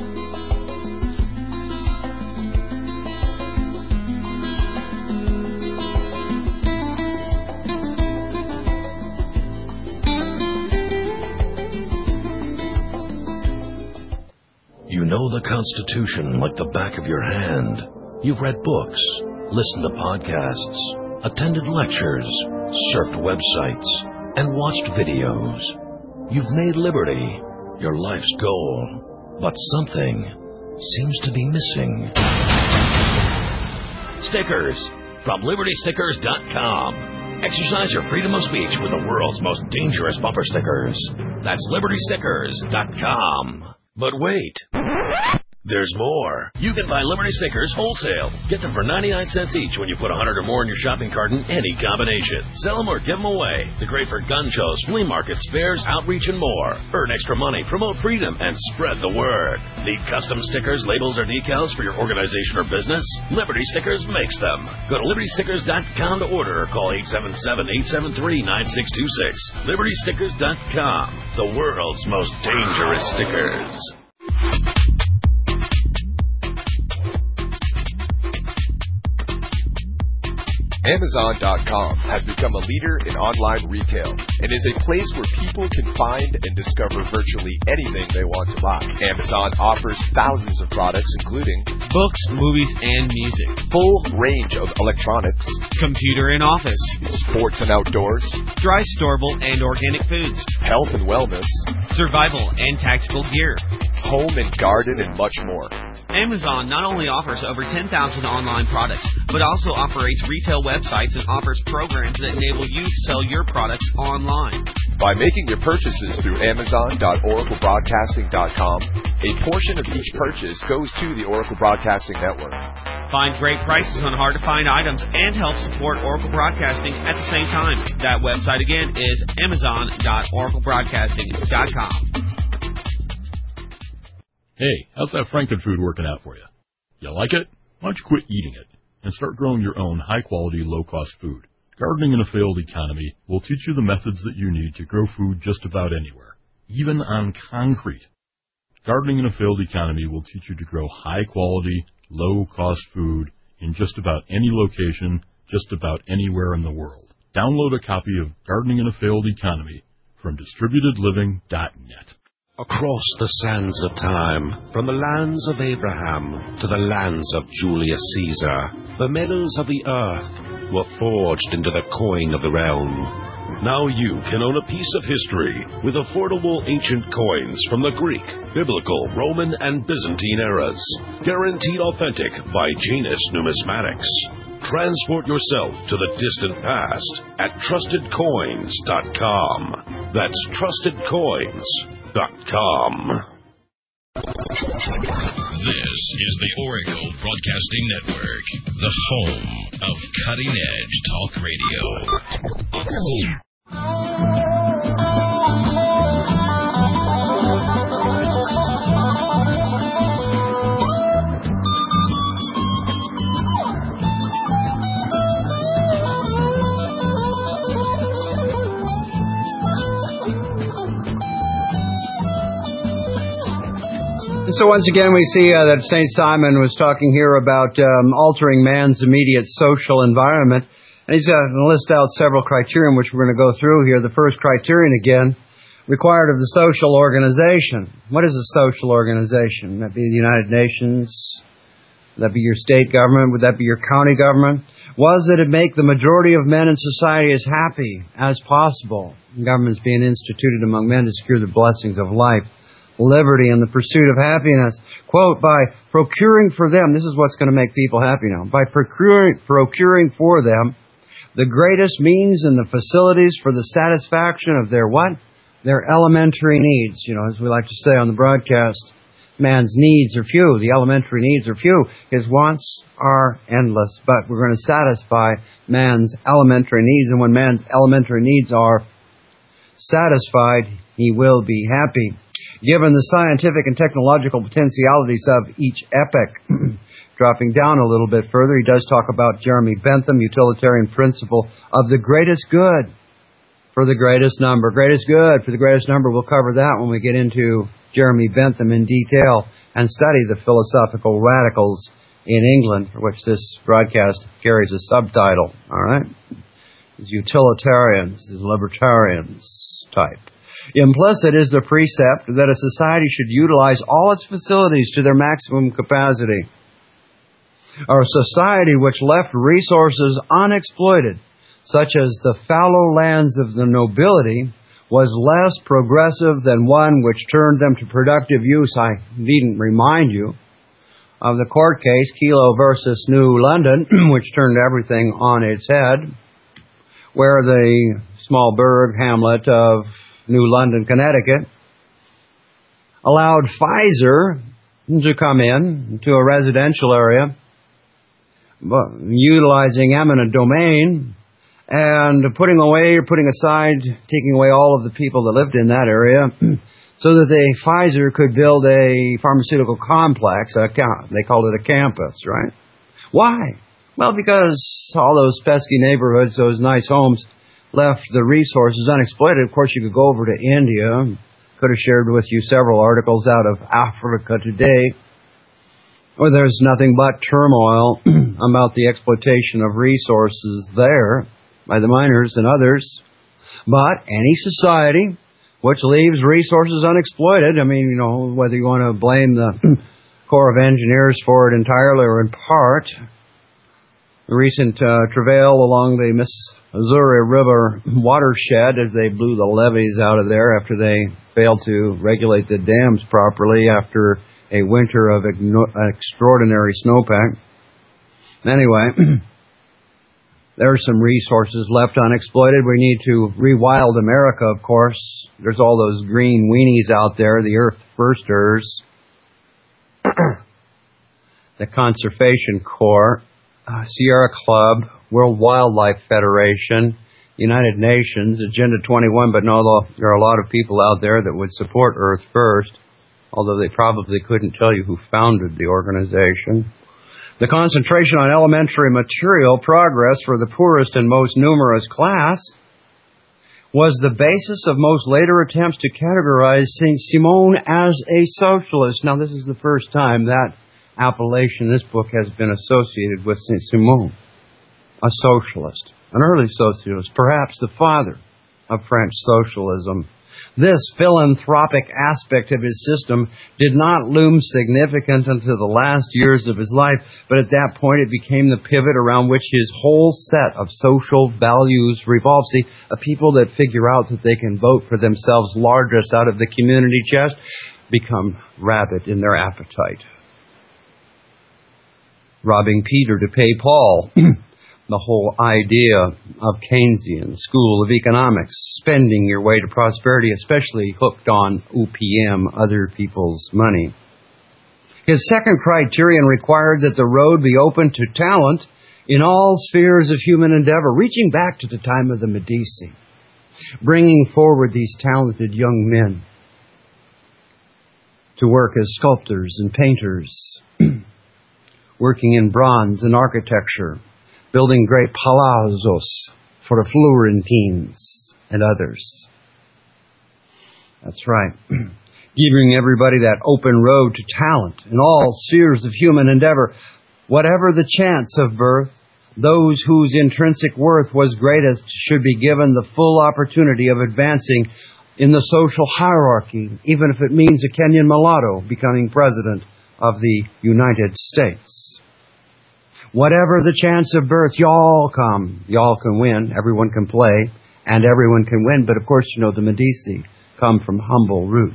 You know the Constitution like the back of your hand. You've read books, listened to podcasts, attended lectures, surfed websites, and watched videos. You've made liberty your life's goal, but something seems to be missing. Stickers from Liberty Stickers dot com. Exercise your freedom of speech with the world's most dangerous bumper stickers. That's Liberty Stickers dot com. But wait, there's more. You can buy Liberty stickers wholesale. Get them for ninety-nine cents each when you put one hundred or more in your shopping cart in any combination. Sell them or give them away. They're great for gun shows, flea markets, fairs, outreach, and more. Earn extra money, promote freedom, and spread the word. Need custom stickers, labels, or decals for your organization or business? Liberty Stickers makes them. Go to Liberty Stickers dot com to order or call eight seven seven, eight seven three, nine six two six. Liberty Stickers dot com. The world's most dangerous stickers. Amazon dot com has become a leader in online retail and is a place where people can find and discover virtually anything they want to buy. Amazon offers thousands of products including books, movies, and music, full range of electronics, computer and office, sports and outdoors, dry, storable, and organic foods, health and wellness, survival and tactical gear, home and garden, and much more. Amazon not only offers over ten thousand online products, but also operates retail websites and offers programs that enable you to sell your products online. By making your purchases through Amazon dot Oracle Broadcasting dot com, a portion of each purchase goes to the Oracle Broadcasting Network. Find great prices on hard-to-find items and help support Oracle Broadcasting at the same time. That website again is Amazon dot Oracle Broadcasting dot com. Hey, how's that Frankenfood working out for you? You like it? Why don't you quit eating it and start growing your own high-quality, low-cost food? Gardening in a failed economy will teach you the methods that you need to grow food just about anywhere, even on concrete. Gardening in a Failed Economy will teach you to grow high-quality, low-cost food in just about any location, just about anywhere in the world. Download a copy of Gardening in a Failed Economy from distributed living dot net. Across the sands of time, from the lands of Abraham to the lands of Julius Caesar, the metals of the earth were forged into the coin of the realm. Now you can own a piece of history with affordable ancient coins from the Greek, Biblical, Roman, and Byzantine eras. Guaranteed authentic by Genus Numismatics. Transport yourself to the distant past at trusted coins dot com. That's trusted coins dot com. This is the Oracle Broadcasting Network, the home of cutting-edge talk radio. So once again, we see uh, that Saint Simon was talking here about um, altering man's immediate social environment. And he's uh, going to list out several criterion, which we're going to go through here. The first criterion, again, required of the social organization. What is a social organization? Would that be the United Nations? Would that be your state government? Would that be your county government? Was that it make the majority of men in society as happy as possible? Governments being instituted among men to secure the blessings of life, liberty, and the pursuit of happiness. Quote, by procuring for them, this is what's going to make people happy now, by procuring, procuring for them the greatest means and the facilities for the satisfaction of their what? Their elementary needs. You know, as we like to say on the broadcast, man's needs are few. The elementary needs are few. His wants are endless. But we're going to satisfy man's elementary needs. And when man's elementary needs are satisfied, he will be happy. Given the scientific and technological potentialities of each epoch, dropping down a little bit further, he does talk about Jeremy Bentham, utilitarian principle of the greatest good for the greatest number. Greatest good for the greatest number. We'll cover that when we get into Jeremy Bentham in detail and study the philosophical radicals in England, for which this broadcast carries a subtitle. All right? These utilitarians, these libertarians type. Implicit is the precept that a society should utilize all its facilities to their maximum capacity. A society which left resources unexploited, such as the fallow lands of the nobility, was less progressive than one which turned them to productive use. I needn't remind you of the court case, Kelo versus New London, which turned everything on its head, where the small burg hamlet of New London, Connecticut, allowed Pfizer to come in to a residential area, utilizing eminent domain, and putting away, putting aside, taking away all of the people that lived in that area, so that the Pfizer could build a pharmaceutical complex. A, they called it a campus, right? Why? Well, because all those pesky neighborhoods, those nice homes, left the resources unexploited. Of course, you could go over to India. Could have shared with you several articles out of Africa Today, where there's nothing but turmoil about the exploitation of resources there by the miners and others. But any society which leaves resources unexploited, I mean, you know, whether you want to blame the Corps of Engineers for it entirely or in part, the recent uh, travail along the Missouri River watershed as they blew the levees out of there after they failed to regulate the dams properly after a winter of igno- extraordinary snowpack. Anyway, there are some resources left unexploited. We need to rewild America, of course. There's all those green weenies out there, the Earth Firsters, the Conservation Corps, Uh, Sierra Club, World Wildlife Federation, United Nations, Agenda twenty-one, but no, there are a lot of people out there that would support Earth First, although they probably couldn't tell you who founded the organization. The concentration on elementary material progress for the poorest and most numerous class, was the basis of most later attempts to categorize Saint Simon as a socialist. Now, this is the first time that appellation in this book has been associated with Saint Simon, a socialist, an early socialist, perhaps the father of French socialism. This philanthropic aspect of his system did not loom significant until the last years of his life, but at that point it became the pivot around which his whole set of social values revolves. See, a people that figure out that they can vote for themselves largest out of the community chest become rabid in their appetite. Robbing Peter to pay Paul. The whole idea of Keynesian school of economics, spending your way to prosperity, especially hooked on O P M, other people's money. His second criterion required that the road be open to talent in all spheres of human endeavor, reaching back to the time of the Medici, bringing forward these talented young men to work as sculptors and painters, working in bronze and architecture, building great palazzos for the Florentines and others. That's right. Giving everybody that open road to talent in all spheres of human endeavor. Whatever the chance of birth, those whose intrinsic worth was greatest should be given the full opportunity of advancing in the social hierarchy, even if it means a Kenyan mulatto becoming president of the United States. Whatever the chance of birth, y'all come. Y'all can win. Everyone can play. And everyone can win. But of course, you know, the Medici come from humble roots.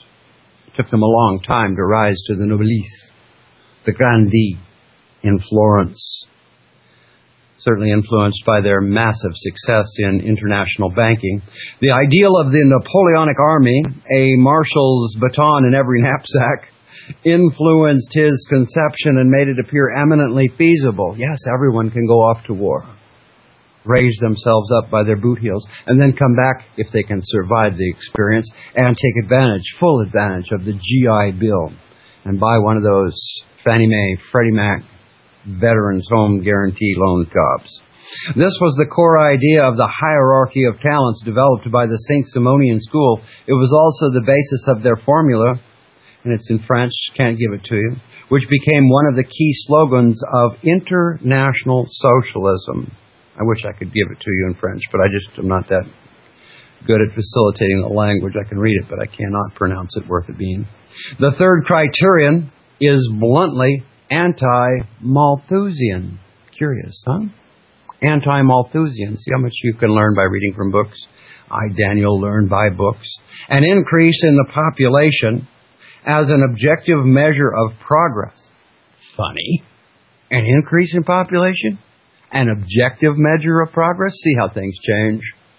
It took them a long time to rise to the noblesse, the grandi in Florence. Certainly influenced by their massive success in international banking. The ideal of the Napoleonic army, a marshal's baton in every knapsack, influenced his conception and made it appear eminently feasible. Yes, everyone can go off to war, raise themselves up by their boot heels, and then come back, if they can survive the experience, and take advantage, full advantage of the G I Bill, and buy one of those Fannie Mae, Freddie Mac Veterans Home Guarantee Loan jobs. This was the core idea of the hierarchy of talents developed by the Saint Simonian school. It was also the basis of their formula, and it's in French, can't give it to you, which became one of the key slogans of international socialism. I wish I could give it to you in French, but I just am not that good at facilitating the language. I can read it, but I cannot pronounce it worth a bean. The third criterion is bluntly anti-Malthusian. Curious, huh? Anti-Malthusian. See how much you can learn by reading from books? I, Daniel, learn by books. An increase in the population as an objective measure of progress. Funny. An increase in population? An objective measure of progress? See how things change.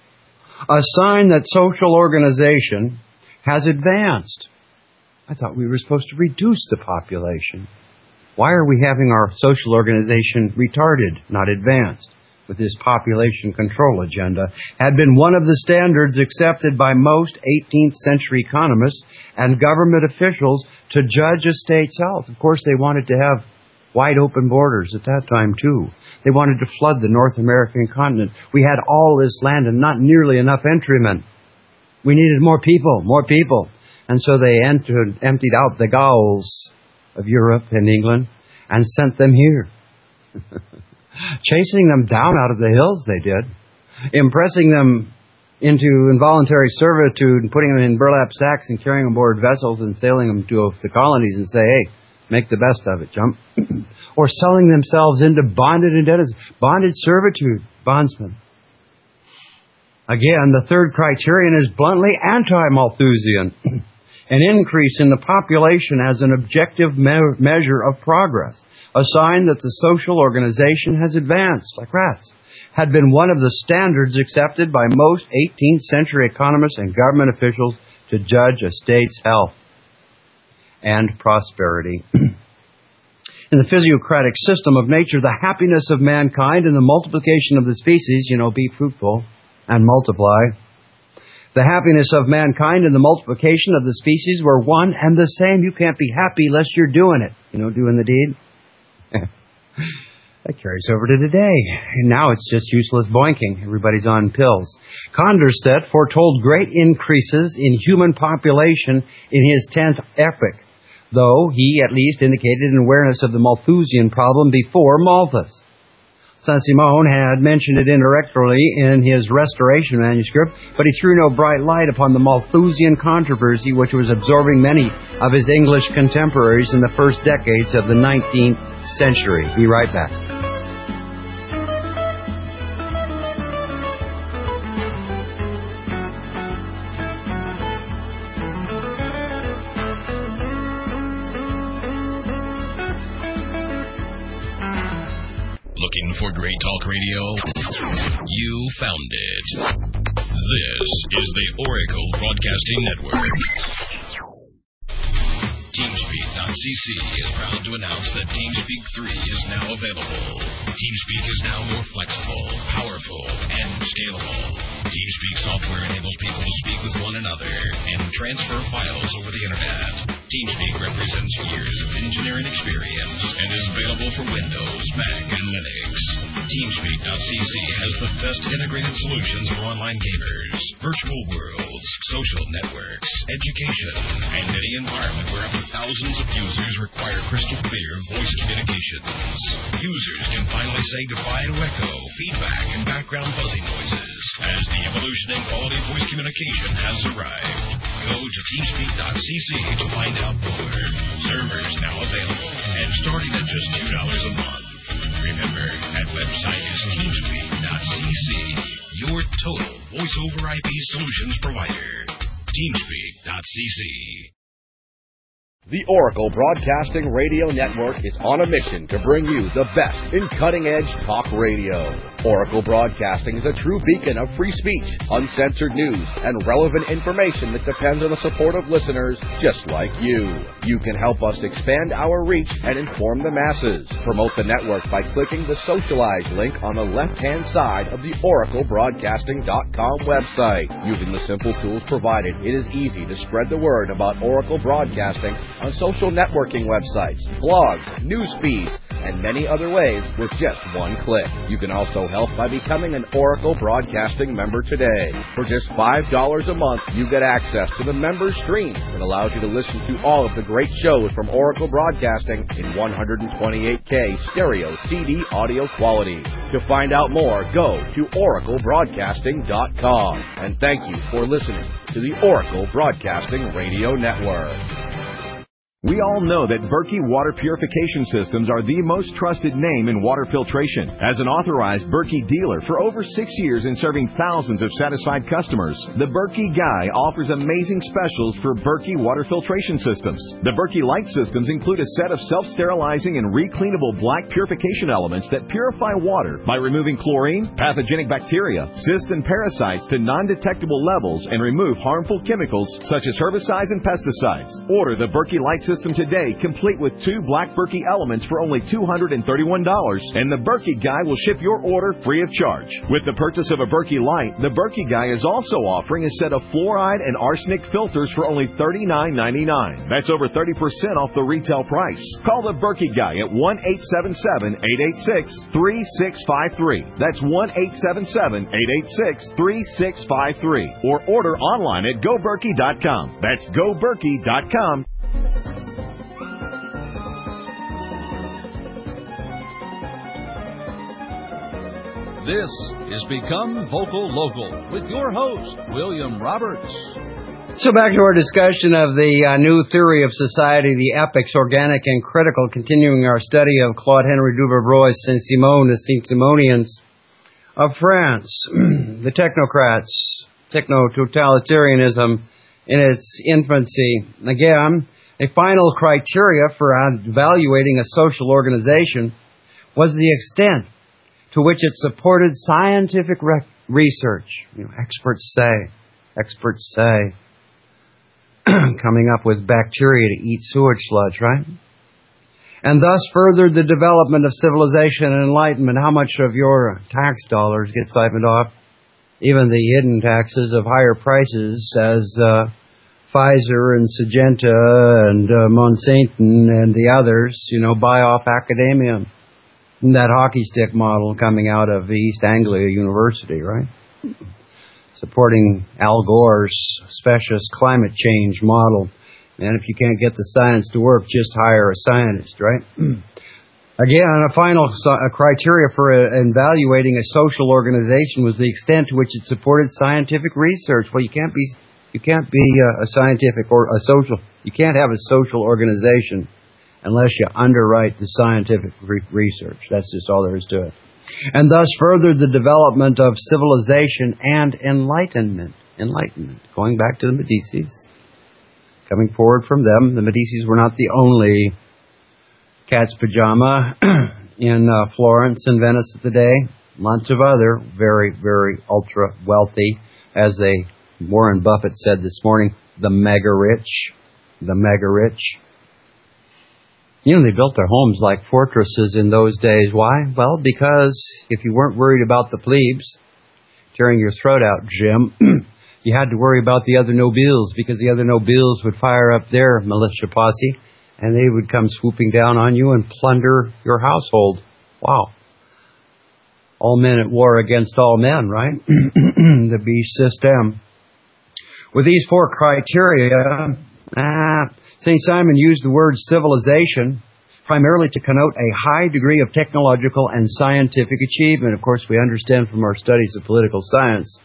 A sign that social organization has advanced. I thought we were supposed to reduce the population. Why are we having our social organization retarded, not advanced? With this population control agenda, had been one of the standards accepted by most eighteenth century economists and government officials to judge a state's health. Of course, they wanted to have wide open borders at that time, too. They wanted to flood the North American continent. We had all this land and not nearly enough entrymen. We needed more people, more people. And so they entered, emptied out the Gauls of Europe and England and sent them here. Chasing them down out of the hills, they did. Impressing them into involuntary servitude and putting them in burlap sacks and carrying them aboard vessels and sailing them to the colonies and say, hey, make the best of it, jump. Or selling themselves into bonded indebtedness, bonded servitude, bondsmen. Again, the third criterion is bluntly anti-Malthusian. An increase in the population as an objective me- measure of progress, a sign that the social organization has advanced, like rats, had been one of the standards accepted by most eighteenth century economists and government officials to judge a state's health and prosperity. In the physiocratic system of nature, the happiness of mankind and the multiplication of the species, you know, be fruitful and multiply. The happiness of mankind and the multiplication of the species were one and the same. You can't be happy unless you're doing it. You know, doing the deed. That carries over to today. And now it's just useless boinking. Everybody's on pills. Condorcet foretold great increases in human population in his tenth epoch, though he at least indicated an awareness of the Malthusian problem before Malthus. Saint-Simon had mentioned it indirectly in his Restoration manuscript, but he threw no bright light upon the Malthusian controversy which was absorbing many of his English contemporaries in the first decades of the nineteenth century. Be right back. Looking for great talk radio? You found it. This is the Oracle Broadcasting Network. TeamSpeak dot c c is proud to announce that TeamSpeak three is now available. TeamSpeak is now more flexible, powerful, and scalable. TeamSpeak software enables people to speak with one another and transfer files over the internet. TeamSpeak represents years of engineering experience and is available for Windows, Mac, and Linux. TeamSpeak dot c c has the best integrated solutions for online gamers, virtual worlds, social networks, education, and any environment where up to thousands of users require crystal clear voice communications. Users can finally say goodbye to echo, feedback, and background buzzing noises as the evolution in quality voice communication has arrived. Go to TeamSpeak dot c c to find out more. Servers now available and starting at just two dollars a month. Remember, that website is TeamSpeak dot c c, your total voice over I P solutions provider. TeamSpeak dot c c. The Oracle Broadcasting Radio Network is on a mission to bring you the best in cutting-edge talk radio. Oracle Broadcasting is a true beacon of free speech, uncensored news, and relevant information that depends on the support of listeners just like you. You can help us expand our reach and inform the masses. Promote the network by clicking the Socialize link on the left-hand side of the Oracle Broadcasting dot com website. Using the simple tools provided, it is easy to spread the word about Oracle Broadcasting on social networking websites, blogs, news feeds, and many other ways with just one click. You can also help by becoming an Oracle Broadcasting member today. For just five dollars a month, you get access to the member stream that allows you to listen to all of the great shows from Oracle Broadcasting in one twenty-eight K stereo C D audio quality. To find out more, go to Oracle Broadcasting dot com. And thank you for listening to the Oracle Broadcasting Radio Network. We all know that Berkey Water Purification Systems are the most trusted name in water filtration. As an authorized Berkey dealer for over six years and serving thousands of satisfied customers, the Berkey Guy offers amazing specials for Berkey water filtration systems. The Berkey Light systems include a set of self-sterilizing and recleanable black purification elements that purify water by removing chlorine, pathogenic bacteria, cysts, and parasites to non-detectable levels and remove harmful chemicals such as herbicides and pesticides. Order the Berkey Light system System today, complete with two black Berkey elements for only two hundred thirty-one dollars, and the Berkey Guy will ship your order free of charge. With the purchase of a Berkey Light, the Berkey Guy is also offering a set of fluoride and arsenic filters for only thirty-nine ninety-nine. That's over thirty percent off the retail price. Call the Berkey Guy at one eight seven seven, eight eight six, three six five three. That's one eight seven seven, eight eight six, three six five three. Or order online at go berkey dot com. That's go berkey dot com. This is Become Vocal Local with your host, William Roberts. So back to our discussion of the uh, new theory of society, the epics, organic and critical, continuing our study of Claude Henry Duverroy's Saint-Simon, the Saint-Simonians of France, the technocrats, techno-totalitarianism in its infancy. Again, a final criteria for evaluating a social organization was the extent to which it supported scientific re- research. You know, experts say, experts say, coming up with bacteria to eat sewage sludge, right? And thus furthered the development of civilization and enlightenment. How much of your tax dollars get siphoned off? Even the hidden taxes of higher prices as uh, Pfizer and Syngenta and uh, Monsanto and the others, you know, buy off academia. that hockey stick model coming out of East Anglia University, right? Supporting Al Gore's specious climate change model. And if you can't get the science to work, just hire a scientist, right? Again, a final a criteria for evaluating a social organization was the extent to which it supported scientific research. Well, you can't be you can't be a scientific or a social. You can't have a social organization unless you underwrite the scientific re- research. That's just all there is to it. And thus furthered the development of civilization and enlightenment. Enlightenment. Going back to the Medicis. Coming forward from them, the Medicis were not the only cat's pajama in uh, Florence and Venice of the day. Lots of other very, very ultra wealthy, as they Warren Buffett said this morning, the mega rich. The mega rich. You know, they built their homes like fortresses in those days. Why? Well, because if you weren't worried about the plebes tearing your throat out, Jim, you had to worry about the other nobles, because the other nobles would fire up their militia posse, and they would come swooping down on you and plunder your household. Wow. All men at war against all men, right? The beast system. With these four criteria, ah, Saint Simon used the word civilization primarily to connote a high degree of technological and scientific achievement. Of course, we understand from our studies of political science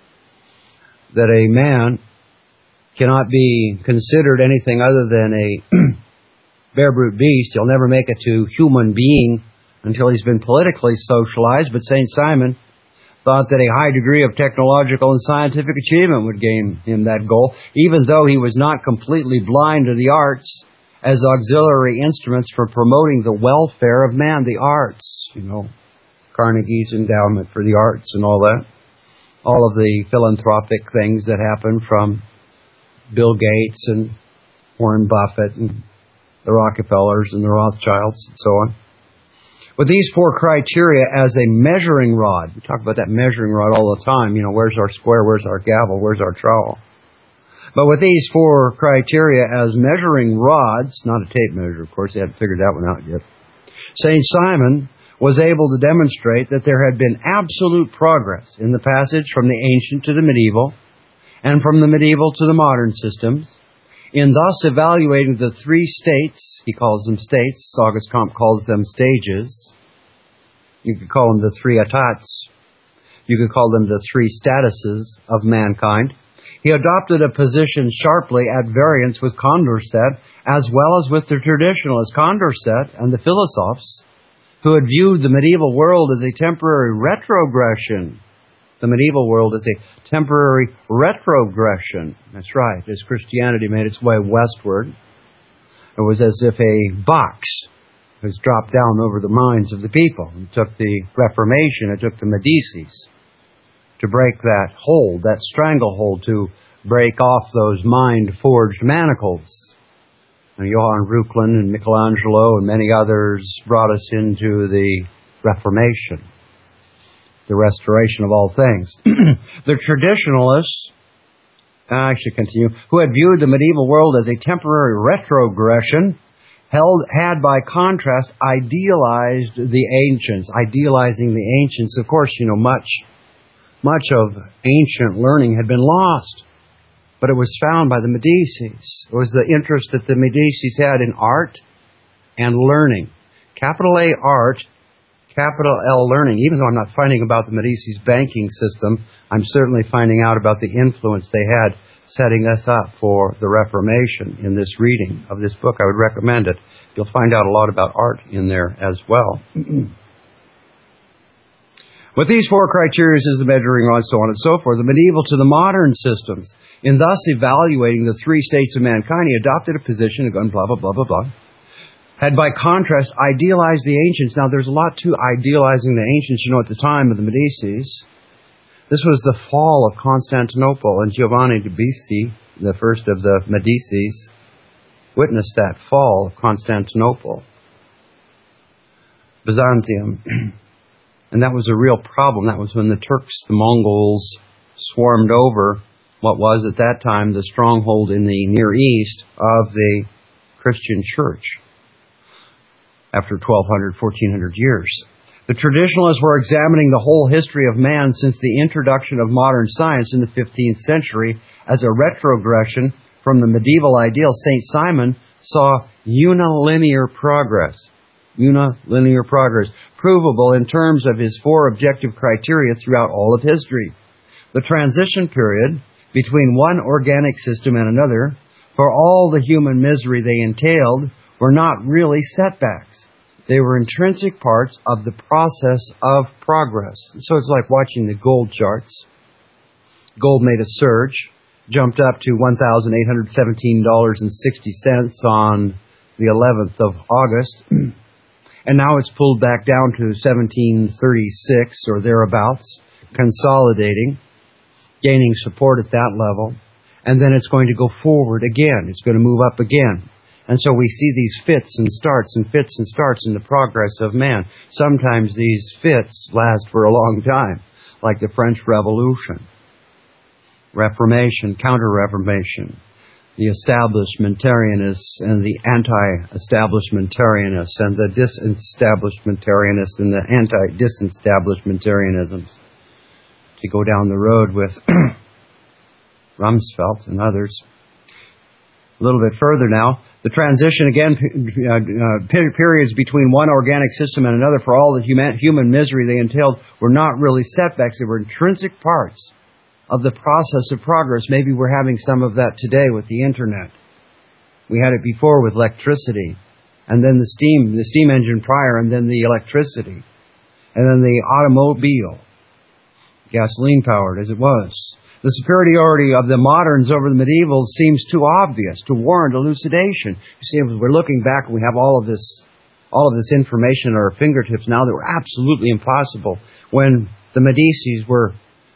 that a man cannot be considered anything other than a bare brute beast. He'll never make it to human being until he's been politically socialized. But Saint Simon thought that a high degree of technological and scientific achievement would gain him that goal, even though he was not completely blind to the arts as auxiliary instruments for promoting the welfare of man. The arts, you know, Carnegie's endowment for the arts and all that. All of the philanthropic things that happen from Bill Gates and Warren Buffett and the Rockefellers and the Rothschilds and so on. With these four criteria as a measuring rod, we talk about that measuring rod all the time, you know, where's our square, where's our gavel, where's our trowel. But with these four criteria as measuring rods, not a tape measure, of course, they hadn't figured that one out yet, Saint Simon was able to demonstrate that there had been absolute progress in the passage from the ancient to the medieval, and from the medieval to the modern systems, in thus evaluating the three states. He calls them states. August Comte calls them stages. You could call them the three etats. You could call them the three statuses of mankind. He adopted a position sharply at variance with Condorcet, as well as with the traditionalist Condorcet and the philosophes, who had viewed the medieval world as a temporary retrogression. The medieval world as a temporary retrogression. That's right. As Christianity made its way westward, it was as if a box was dropped down over the minds of the people. It took the Reformation, it took the Medicis to break that hold, that stranglehold, to break off those mind-forged manacles. And Johann Reuchlin and Michelangelo and many others brought us into the Reformation, the restoration of all things. The traditionalists, I should continue, who had viewed the medieval world as a temporary retrogression, held, had by contrast idealized the ancients, idealizing the ancients. Of course, you know, much, much of ancient learning had been lost, but it was found by the Medicis. It was the interest that the Medicis had in art and learning. Capital A, art, capital L, learning. Even though I'm not finding about the Medicis banking system, I'm certainly finding out about the influence they had setting us up for the Reformation in this reading of this book. I would recommend it. You'll find out a lot about art in there as well. With these four criteria as the measuring rod, so on and so forth, the medieval to the modern systems, in thus evaluating the three states of mankind, he adopted a position, again, blah, blah, blah, blah, blah, had by contrast idealized the ancients. Now, there's a lot to idealizing the ancients, you know, at the time of the Medicis. This was the fall of Constantinople, and Giovanni de' Bicci, the first of the Medicis, witnessed that fall of Constantinople, Byzantium. And that was a real problem. That was when the Turks, the Mongols, swarmed over what was at that time the stronghold in the Near East of the Christian church. after twelve hundred, fourteen hundred years. The traditionalists were examining the whole history of man since the introduction of modern science in the fifteenth century as a retrogression from the medieval ideal. Saint Simon saw unilinear progress, unilinear progress, provable in terms of his four objective criteria throughout all of history. The transition period between one organic system and another, for all the human misery they entailed, were not really setbacks. They were intrinsic parts of the process of progress. So it's like watching the gold charts. Gold made a surge, jumped up to one thousand eight hundred seventeen dollars and sixty cents on the eleventh of August. And now it's pulled back down to seventeen thirty-six or thereabouts, consolidating, gaining support at that level. And then it's going to go forward again. It's going to move up again. And so we see these fits and starts and fits and starts in the progress of man. Sometimes these fits last for a long time, like the French Revolution, Reformation, Counter-Reformation, the establishmentarianists and the anti-establishmentarianists and the disestablishmentarianists and the anti-disestablishmentarianisms. To go down the road with Rumsfeld and others. A little bit further now. The transition, again, uh, uh, periods between one organic system and another for all the human, human misery they entailed were not really setbacks. They were intrinsic parts of the process of progress. Maybe we're having some of that today with the Internet. We had it before with electricity, and then the steam, the steam engine prior, and then the electricity, and then the automobile, gasoline-powered as it was. The superiority of the moderns over the medievals seems too obvious to warrant elucidation. You see, we're looking back and we have all of this, all of this information at our fingertips now that were absolutely impossible when the Medicis were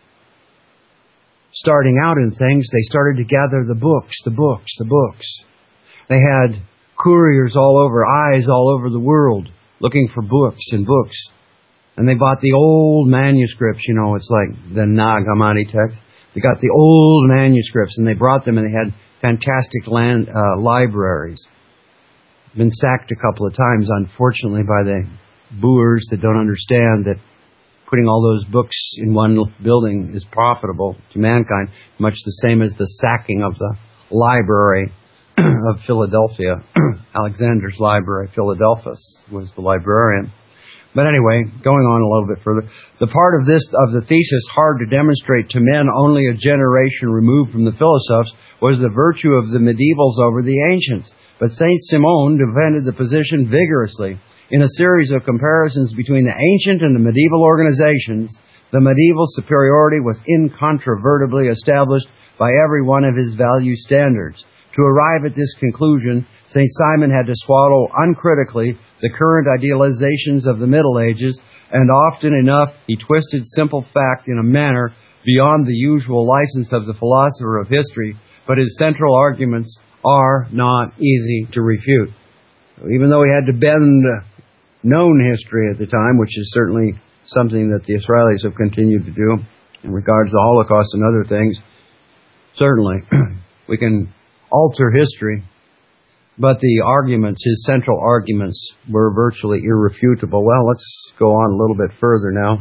starting out in things. They started to gather the books, the books, the books. They had couriers all over, eyes all over the world, looking for books and books. And they bought the old manuscripts. You know, it's like the Nag Hammadi text. They got the old manuscripts and they brought them, and they had fantastic land uh, libraries. Been sacked a couple of times, unfortunately, by the boors that don't understand that putting all those books in one building is profitable to mankind, much the same as the sacking of the library of Philadelphia. Alexander's Library, Philadelphus, was the librarian. But anyway, going on a little bit further, the part of this, of the thesis hard to demonstrate to men only a generation removed from the philosophes was the virtue of the medievals over the ancients. But Saint Simon defended the position vigorously. In a series of comparisons between the ancient and the medieval organizations, the medieval superiority was incontrovertibly established by every one of his value standards. To arrive at this conclusion, Saint Simon had to swallow uncritically the current idealizations of the Middle Ages, and often enough he twisted simple fact in a manner beyond the usual license of the philosopher of history, but his central arguments are not easy to refute. So even though he had to bend known history at the time, which is certainly something that the Israelis have continued to do in regards to the Holocaust and other things, certainly we can alter history. But the arguments, his central arguments, were virtually irrefutable. Well, let's go on a little bit further now.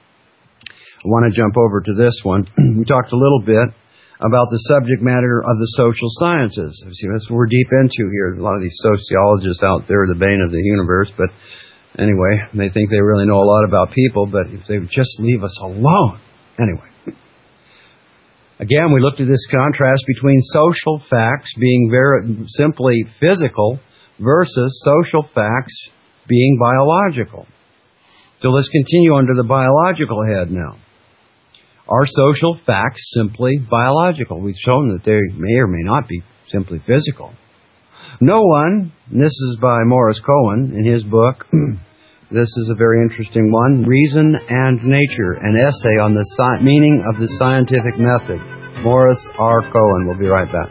I want to jump over to this one. We talked a little bit about the subject matter of the social sciences. See, that's what we're deep into here. A lot of these sociologists out there are the bane of the universe, but anyway, they think they really know a lot about people, but if they would just leave us alone. Anyway. Again, we looked at this contrast between social facts being very simply physical versus social facts being biological. So let's continue under the biological head now. Are social facts simply biological? We've shown that they may or may not be simply physical. No one, and this is by Morris Cohen in his book, this is a very interesting one, Reason and Nature, an essay on the sci- meaning of the scientific method. Morris R. Cohen. We'll be right back.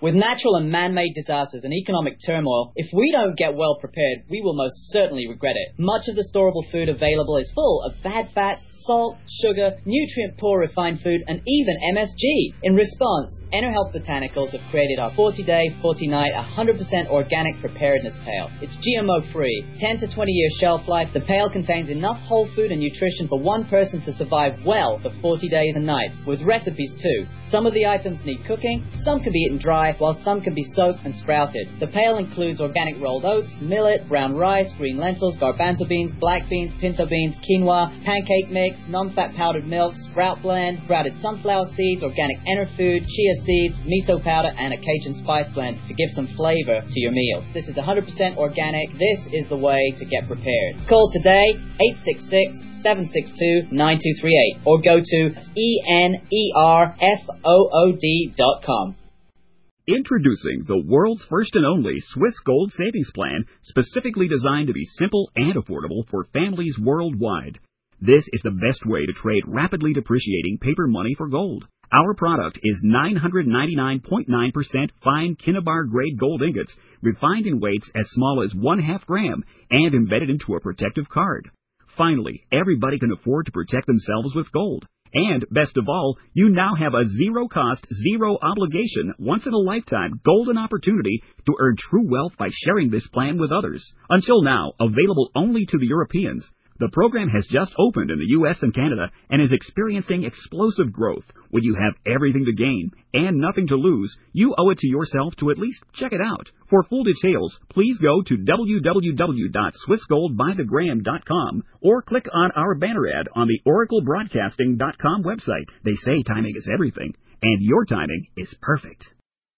With natural and man-made disasters and economic turmoil, if we don't get well prepared, we will most certainly regret it. Much of the storable food available is full of bad fats, salt, sugar, nutrient-poor refined food, and even M S G. In response, EnerHealth Botanicals have created our forty-day, forty-night, one hundred percent organic preparedness pail. It's G M O-free, ten to twenty year shelf life. The pail contains enough whole food and nutrition for one person to survive well for forty days and nights, with recipes too. Some of the items need cooking, some can be eaten dry, while some can be soaked and sprouted. The pail includes organic rolled oats, millet, brown rice, green lentils, garbanzo beans, black beans, pinto beans, quinoa, pancake mix, non-fat powdered milk, sprout blend, sprouted sunflower seeds, organic Enerfood, chia seeds, miso powder, and a Cajun spice blend to give some flavor to your meals. This is one hundred percent organic. This is the way to get prepared. Call today, eight six six, seven six two, nine two three eight, or go to E N E R F O O D dot com. Introducing the world's first and only Swiss Gold Savings Plan, specifically designed to be simple and affordable for families worldwide. This is the best way to trade rapidly depreciating paper money for gold. Our product is nine hundred ninety-nine point nine percent fine Kinnabar grade gold ingots, refined in weights as small as one half gram and embedded into a protective card. Finally, everybody can afford to protect themselves with gold. And, best of all, you now have a zero-cost, zero-obligation, once-in-a-lifetime golden opportunity to earn true wealth by sharing this plan with others. Until now, available only to the Europeans, the program has just opened in the U S and Canada and is experiencing explosive growth. When you have everything to gain and nothing to lose, you owe it to yourself to at least check it out. For full details, please go to w w w dot swiss gold by the gram dot com or click on our banner ad on the oracle broadcasting dot com website. They say timing is everything, and your timing is perfect.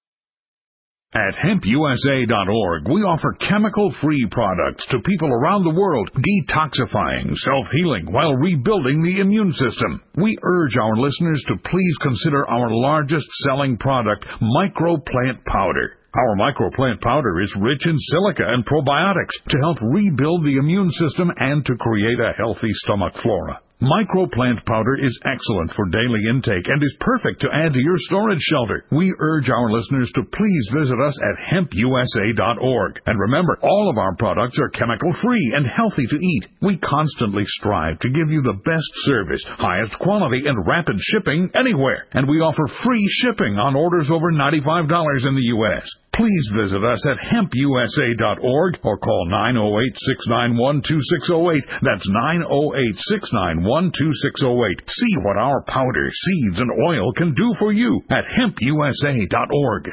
At hemp U S A dot org, we offer chemical-free products to people around the world, detoxifying, self-healing, while rebuilding the immune system. We urge our listeners to please consider our largest-selling product, Microplant Powder. Our Microplant Powder is rich in silica and probiotics to help rebuild the immune system and to create a healthy stomach flora. Microplant Powder is excellent for daily intake and is perfect to add to your storage shelter. We urge our listeners to please visit us at hemp U S A dot org. And remember, all of our products are chemical-free and healthy to eat. We constantly strive to give you the best service, highest quality, and rapid shipping anywhere. And we offer free shipping on orders over ninety-five dollars in the U S Please visit us at hemp U S A dot org or call nine oh eight, six nine one, two six oh eight. That's nine oh eight, six nine one, two six oh eight. See what our powder, seeds, and oil can do for you at hemp U S A dot org.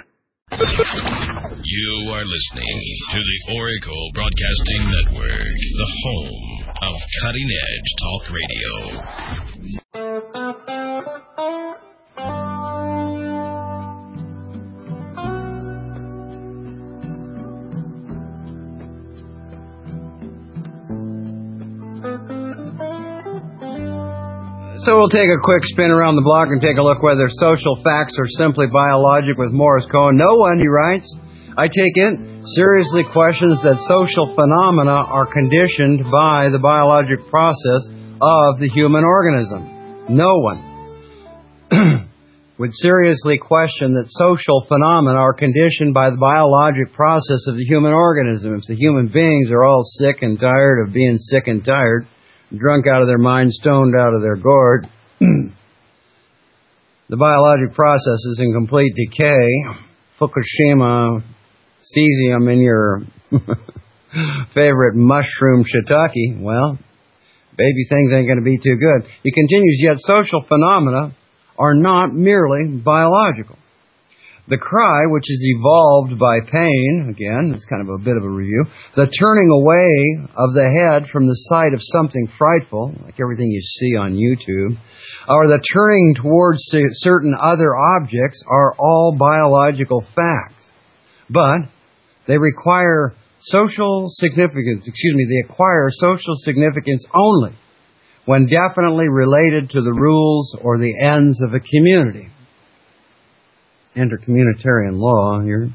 You are listening to the Oracle Broadcasting Network, the home of cutting-edge talk radio. So we'll take a quick spin around the block and take a look whether social facts are simply biologic with Morris Cohen. No one, he writes, I take it, seriously questions that social phenomena are conditioned by the biologic process of the human organism. No one would seriously question that social phenomena are conditioned by the biologic process of the human organism. If the human beings are all sick and tired of being sick and tired, drunk out of their mind, stoned out of their gourd, the biologic process is in complete decay. Fukushima, cesium in your favorite mushroom shiitake, well, baby things ain't going to be too good. He continues, yet social phenomena are not merely biological. The cry, which is evolved by pain, again, it's kind of a bit of a review, the turning away of the head from the sight of something frightful, like everything you see on YouTube, or the turning towards certain other objects are all biological facts. But they require social significance, excuse me, they acquire social significance only when definitely related to the rules or the ends of a community. Enter communitarian law here.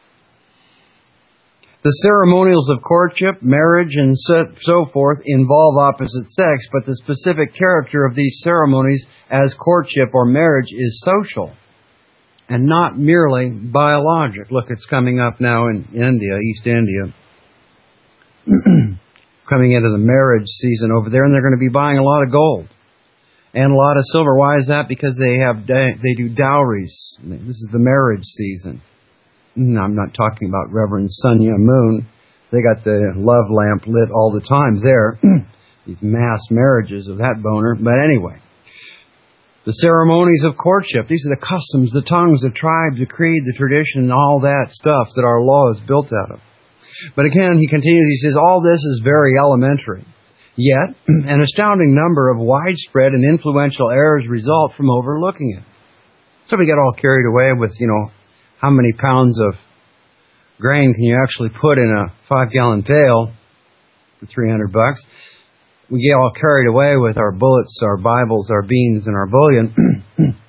The ceremonials of courtship, marriage, and so forth involve opposite sex, but the specific character of these ceremonies as courtship or marriage is social. and not merely biologic. Look, it's coming up now in India, East India, coming into the marriage season over there, and they're going to be buying a lot of gold and a lot of silver. Why is that? Because they have they do dowries. This is the marriage season. No, I'm not talking about Reverend Sonia Moon. They got the love lamp lit all the time there. These mass marriages of that boner. But anyway, the ceremonies of courtship. These are the customs, the tongues, the tribes, the creed, the tradition, and all that stuff that our law is built out of. But again, he continues, he says, all this is very elementary. Yet, an astounding number of widespread and influential errors result from overlooking it. So we get all carried away with, you know, how many pounds of grain can you actually put in a five-gallon pail for three hundred bucks? We get all carried away with our bullets, our Bibles, our beans, and our bullion.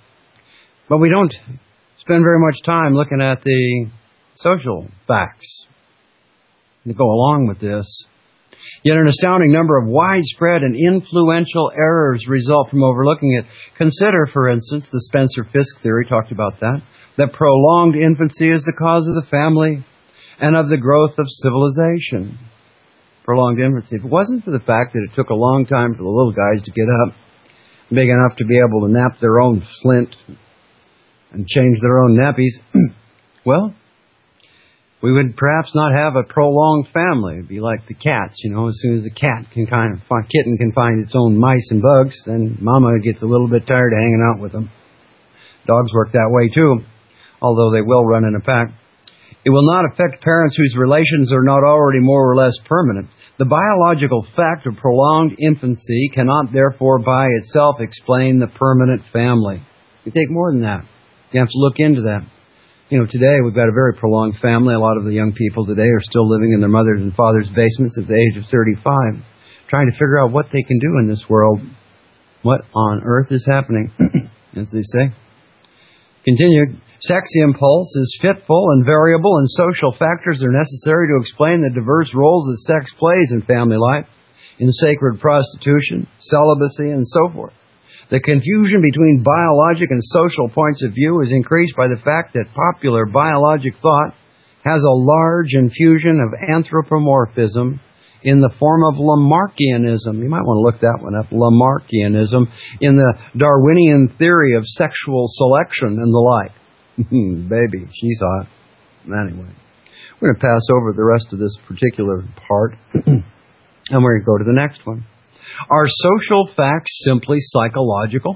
But we don't spend very much time looking at the social facts that go along with this. Yet an astounding number of widespread and influential errors result from overlooking it. Consider, for instance, the Spencer-Fisk theory, talked about that, that prolonged infancy is the cause of the family and of the growth of civilization. Prolonged infancy. If it wasn't for the fact that it took a long time for the little guys to get up, big enough to be able to nap their own flint and change their own nappies, well, we would perhaps not have a prolonged family. It'd be like the cats, you know. As soon as a cat can kind of, kitten can find its own mice and bugs, then mama gets a little bit tired of hanging out with them. Dogs work that way too, although they will run in a pack. It will not affect parents whose relations are not already more or less permanent. The biological fact of prolonged infancy cannot therefore by itself explain the permanent family. You take more than that. You have to look into that. You know, today we've got a very prolonged family. A lot of the young people today are still living in their mother's and father's basements at the age of thirty-five, trying to figure out what they can do in this world. What on earth is happening, as they say. Continued. Sex impulse is fitful and variable, and social factors are necessary to explain the diverse roles that sex plays in family life, in sacred prostitution, celibacy, and so forth. The confusion between biologic and social points of view is increased by the fact that popular biologic thought has a large infusion of anthropomorphism in the form of Lamarckianism. You might want to look that one up, Lamarckianism, in the Darwinian theory of sexual selection and the like. Baby, she's hot. Anyway, we're going to pass over the rest of this particular part, and we're going to go to the next one. Are social facts simply psychological?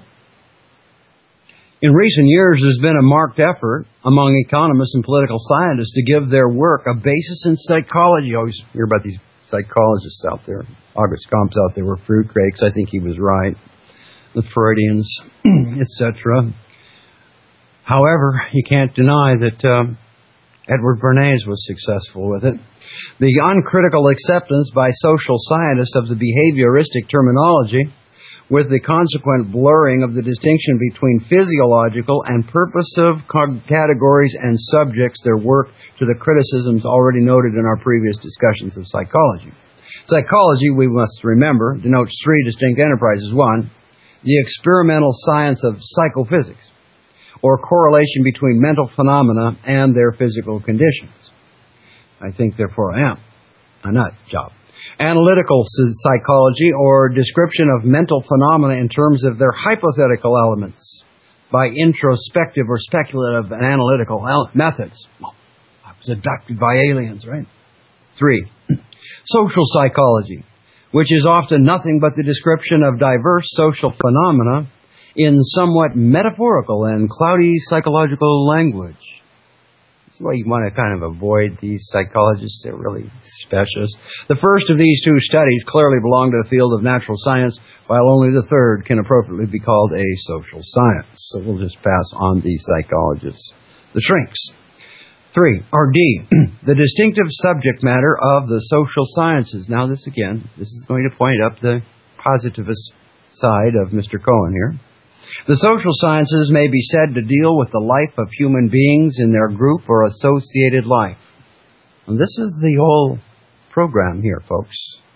In recent years, there's been a marked effort among economists and political scientists to give their work a basis in psychology. You always hear about these psychologists out there. August Comte's out there were fruit cakes. I think he was right. The Freudians, et cetera. However, you can't deny that uh, Edward Bernays was successful with it. The uncritical acceptance by social scientists of the behavioristic terminology, with the consequent blurring of the distinction between physiological and purposive categories and subjects, their work to the criticisms already noted in our previous discussions of psychology. Psychology, we must remember, denotes three distinct enterprises. One, the experimental science of psychophysics, or correlation between mental phenomena and their physical conditions. I think, therefore, I am a nut job. Analytical psychology, or description of mental phenomena in terms of their hypothetical elements by introspective or speculative and analytical methods. Well, I was abducted by aliens, right? Three, social psychology, which is often nothing but the description of diverse social phenomena in somewhat metaphorical and cloudy psychological language. That's why you want to kind of avoid these psychologists. They're really specialists. The first of these two studies clearly belong to the field of natural science, while only the third can appropriately be called a social science. So we'll just pass on the psychologists. The shrinks. Three, or D, the distinctive subject matter of the social sciences. Now this again, this is going to point up the positivist side of Mister Cohen here. The social sciences may be said to deal with the life of human beings in their group or associated life. And this is the whole program here, folks.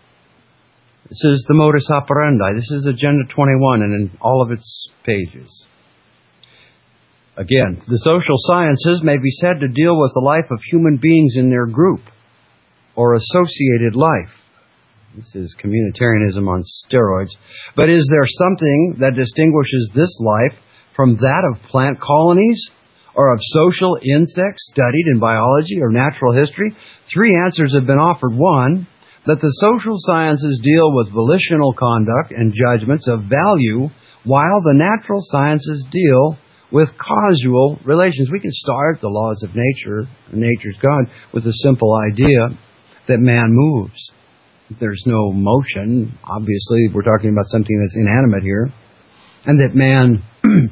This is the modus operandi. This is Agenda twenty-one and in all of its pages. Again, the social sciences may be said to deal with the life of human beings in their group or associated life. This is communitarianism on steroids. But is there something that distinguishes this life from that of plant colonies or of social insects studied in biology or natural history? Three answers have been offered. One, that the social sciences deal with volitional conduct and judgments of value, while the natural sciences deal with causal relations. We can start the laws of nature, nature's God, with a simple idea that man moves. There's no motion. Obviously, we're talking about something that's inanimate here. And that man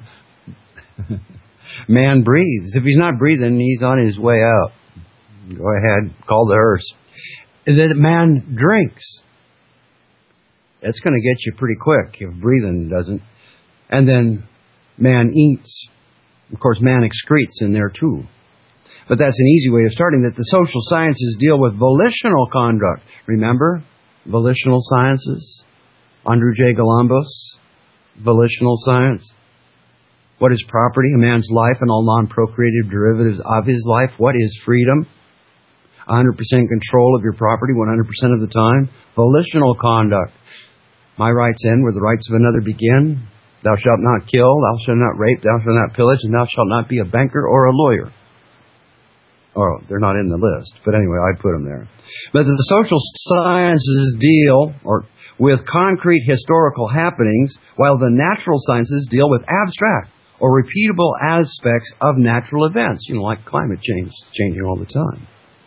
man breathes. If he's not breathing, he's on his way out. Go ahead, call the hearse. And that man drinks. That's going to get you pretty quick if breathing doesn't. And then man eats. Of course, man excretes in there too. But that's an easy way of starting, that the social sciences deal with volitional conduct. Remember? Volitional sciences. Andrew J. Galambos. Volitional science. What is property? A man's life and all non-procreative derivatives of his life. What is freedom? one hundred percent control of your property one hundred percent of the time. Volitional conduct. My rights end where the rights of another begin. Thou shalt not kill, thou shalt not rape, thou shalt not pillage, and thou shalt not be a banker or a lawyer. Oh, they're not in the list. But anyway, I put them there. But the social sciences deal or with concrete historical happenings, while the natural sciences deal with abstract or repeatable aspects of natural events. You know, like climate change, changing all the time.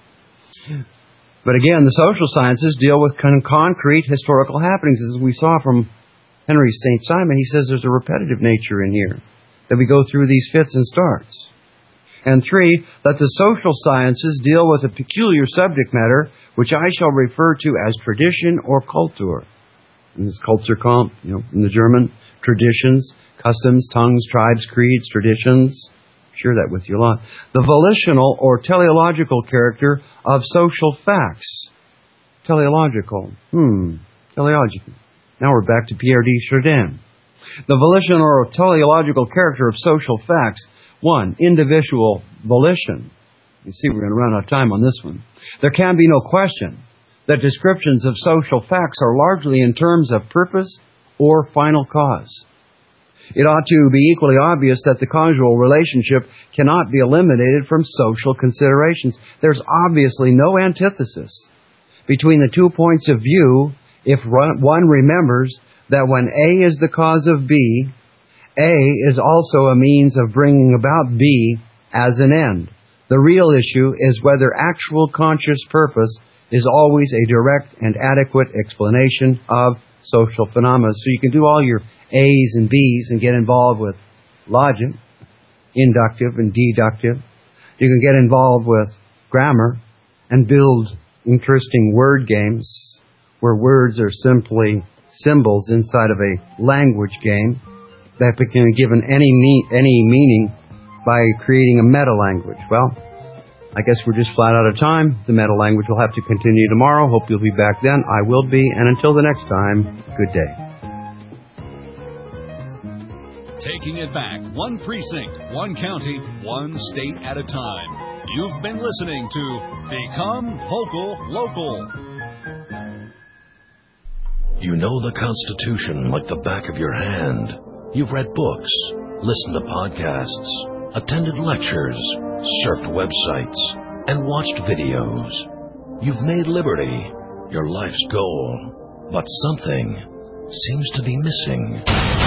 But again, the social sciences deal with con- concrete historical happenings. As we saw from Henry Saint Simon, he says there's a repetitive nature in here, that we go through these fits and starts. And three, that the social sciences deal with a peculiar subject matter, which I shall refer to as tradition or Kultur. And this Kultur kommt, you know, in the German, traditions, customs, tongues, tribes, creeds, traditions. Share that with you a lot. The volitional or teleological character of social facts. Teleological. Hmm. Teleological. Now we're back to Pierre de Chardin. The volitional or teleological character of social facts. One, individual volition. You see, we're going to run out of time on this one. There can be no question that descriptions of social facts are largely in terms of purpose or final cause. It ought to be equally obvious that the causal relationship cannot be eliminated from social considerations. There's obviously no antithesis between the two points of view if one remembers that when A is the cause of B, A is also a means of bringing about B as an end. The real issue is whether actual conscious purpose is always a direct and adequate explanation of social phenomena. So you can do all your A's and B's and get involved with logic, inductive and deductive. You can get involved with grammar and build interesting word games where words are simply symbols inside of a language game that can be given any me- any meaning by creating a meta-language. Well, I guess we're just flat out of time. The meta-language will have to continue tomorrow. Hope you'll be back then. I will be. And until the next time, good day. Taking it back, one precinct, one county, one state at a time. You've been listening to Become Vocal Local. You know the Constitution like the back of your hand. You've read books, listened to podcasts, attended lectures, surfed websites, and watched videos. You've made liberty your life's goal, but something seems to be missing.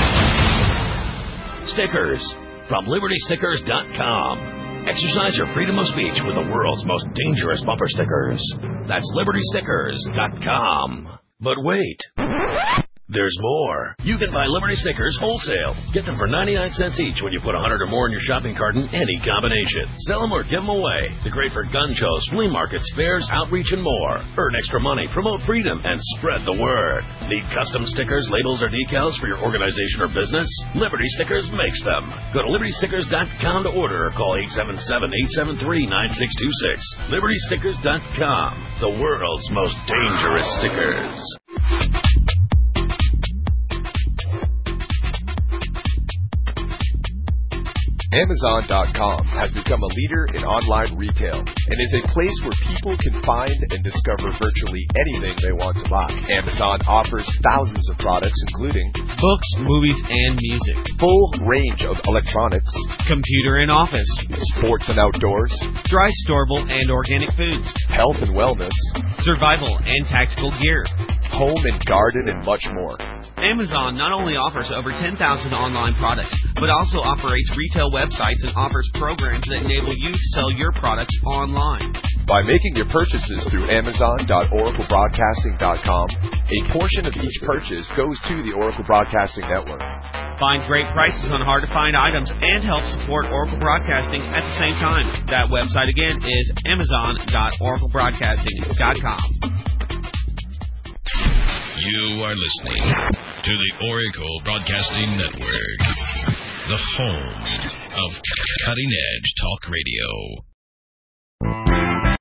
Stickers from Liberty Stickers dot com. Exercise your freedom of speech with the world's most dangerous bumper stickers. That's Liberty Stickers dot com. But wait, there's more. You can buy Liberty stickers wholesale. Get them for ninety-nine cents each when you put one hundred or more in your shopping cart in any combination. Sell them or give them away. They're great for gun shows, flea markets, fairs, outreach, and more. Earn extra money, promote freedom, and spread the word. Need custom stickers, labels, or decals for your organization or business? Liberty Stickers makes them. Go to Liberty Stickers dot com to order or call eight seven seven, eight seven three, nine six two six. Liberty Stickers dot com. The world's most dangerous stickers. Amazon dot com has become a leader in online retail and is a place where people can find and discover virtually anything they want to buy. Amazon offers thousands of products including books, movies, and music, full range of electronics, computer and office, sports and outdoors, dry, storable, and organic foods, health and wellness, survival and tactical gear, home and garden, and much more. Amazon not only offers over ten thousand online products, but also operates retail websites and offers programs that enable you to sell your products online. By making your purchases through Amazon dot Oracle Broadcasting dot com, a portion of each purchase goes to the Oracle Broadcasting Network. Find great prices on hard-to-find items and help support Oracle Broadcasting at the same time. That website again is Amazon dot Oracle Broadcasting dot com. You are listening to the Oracle Broadcasting Network, the home of cutting-edge talk radio.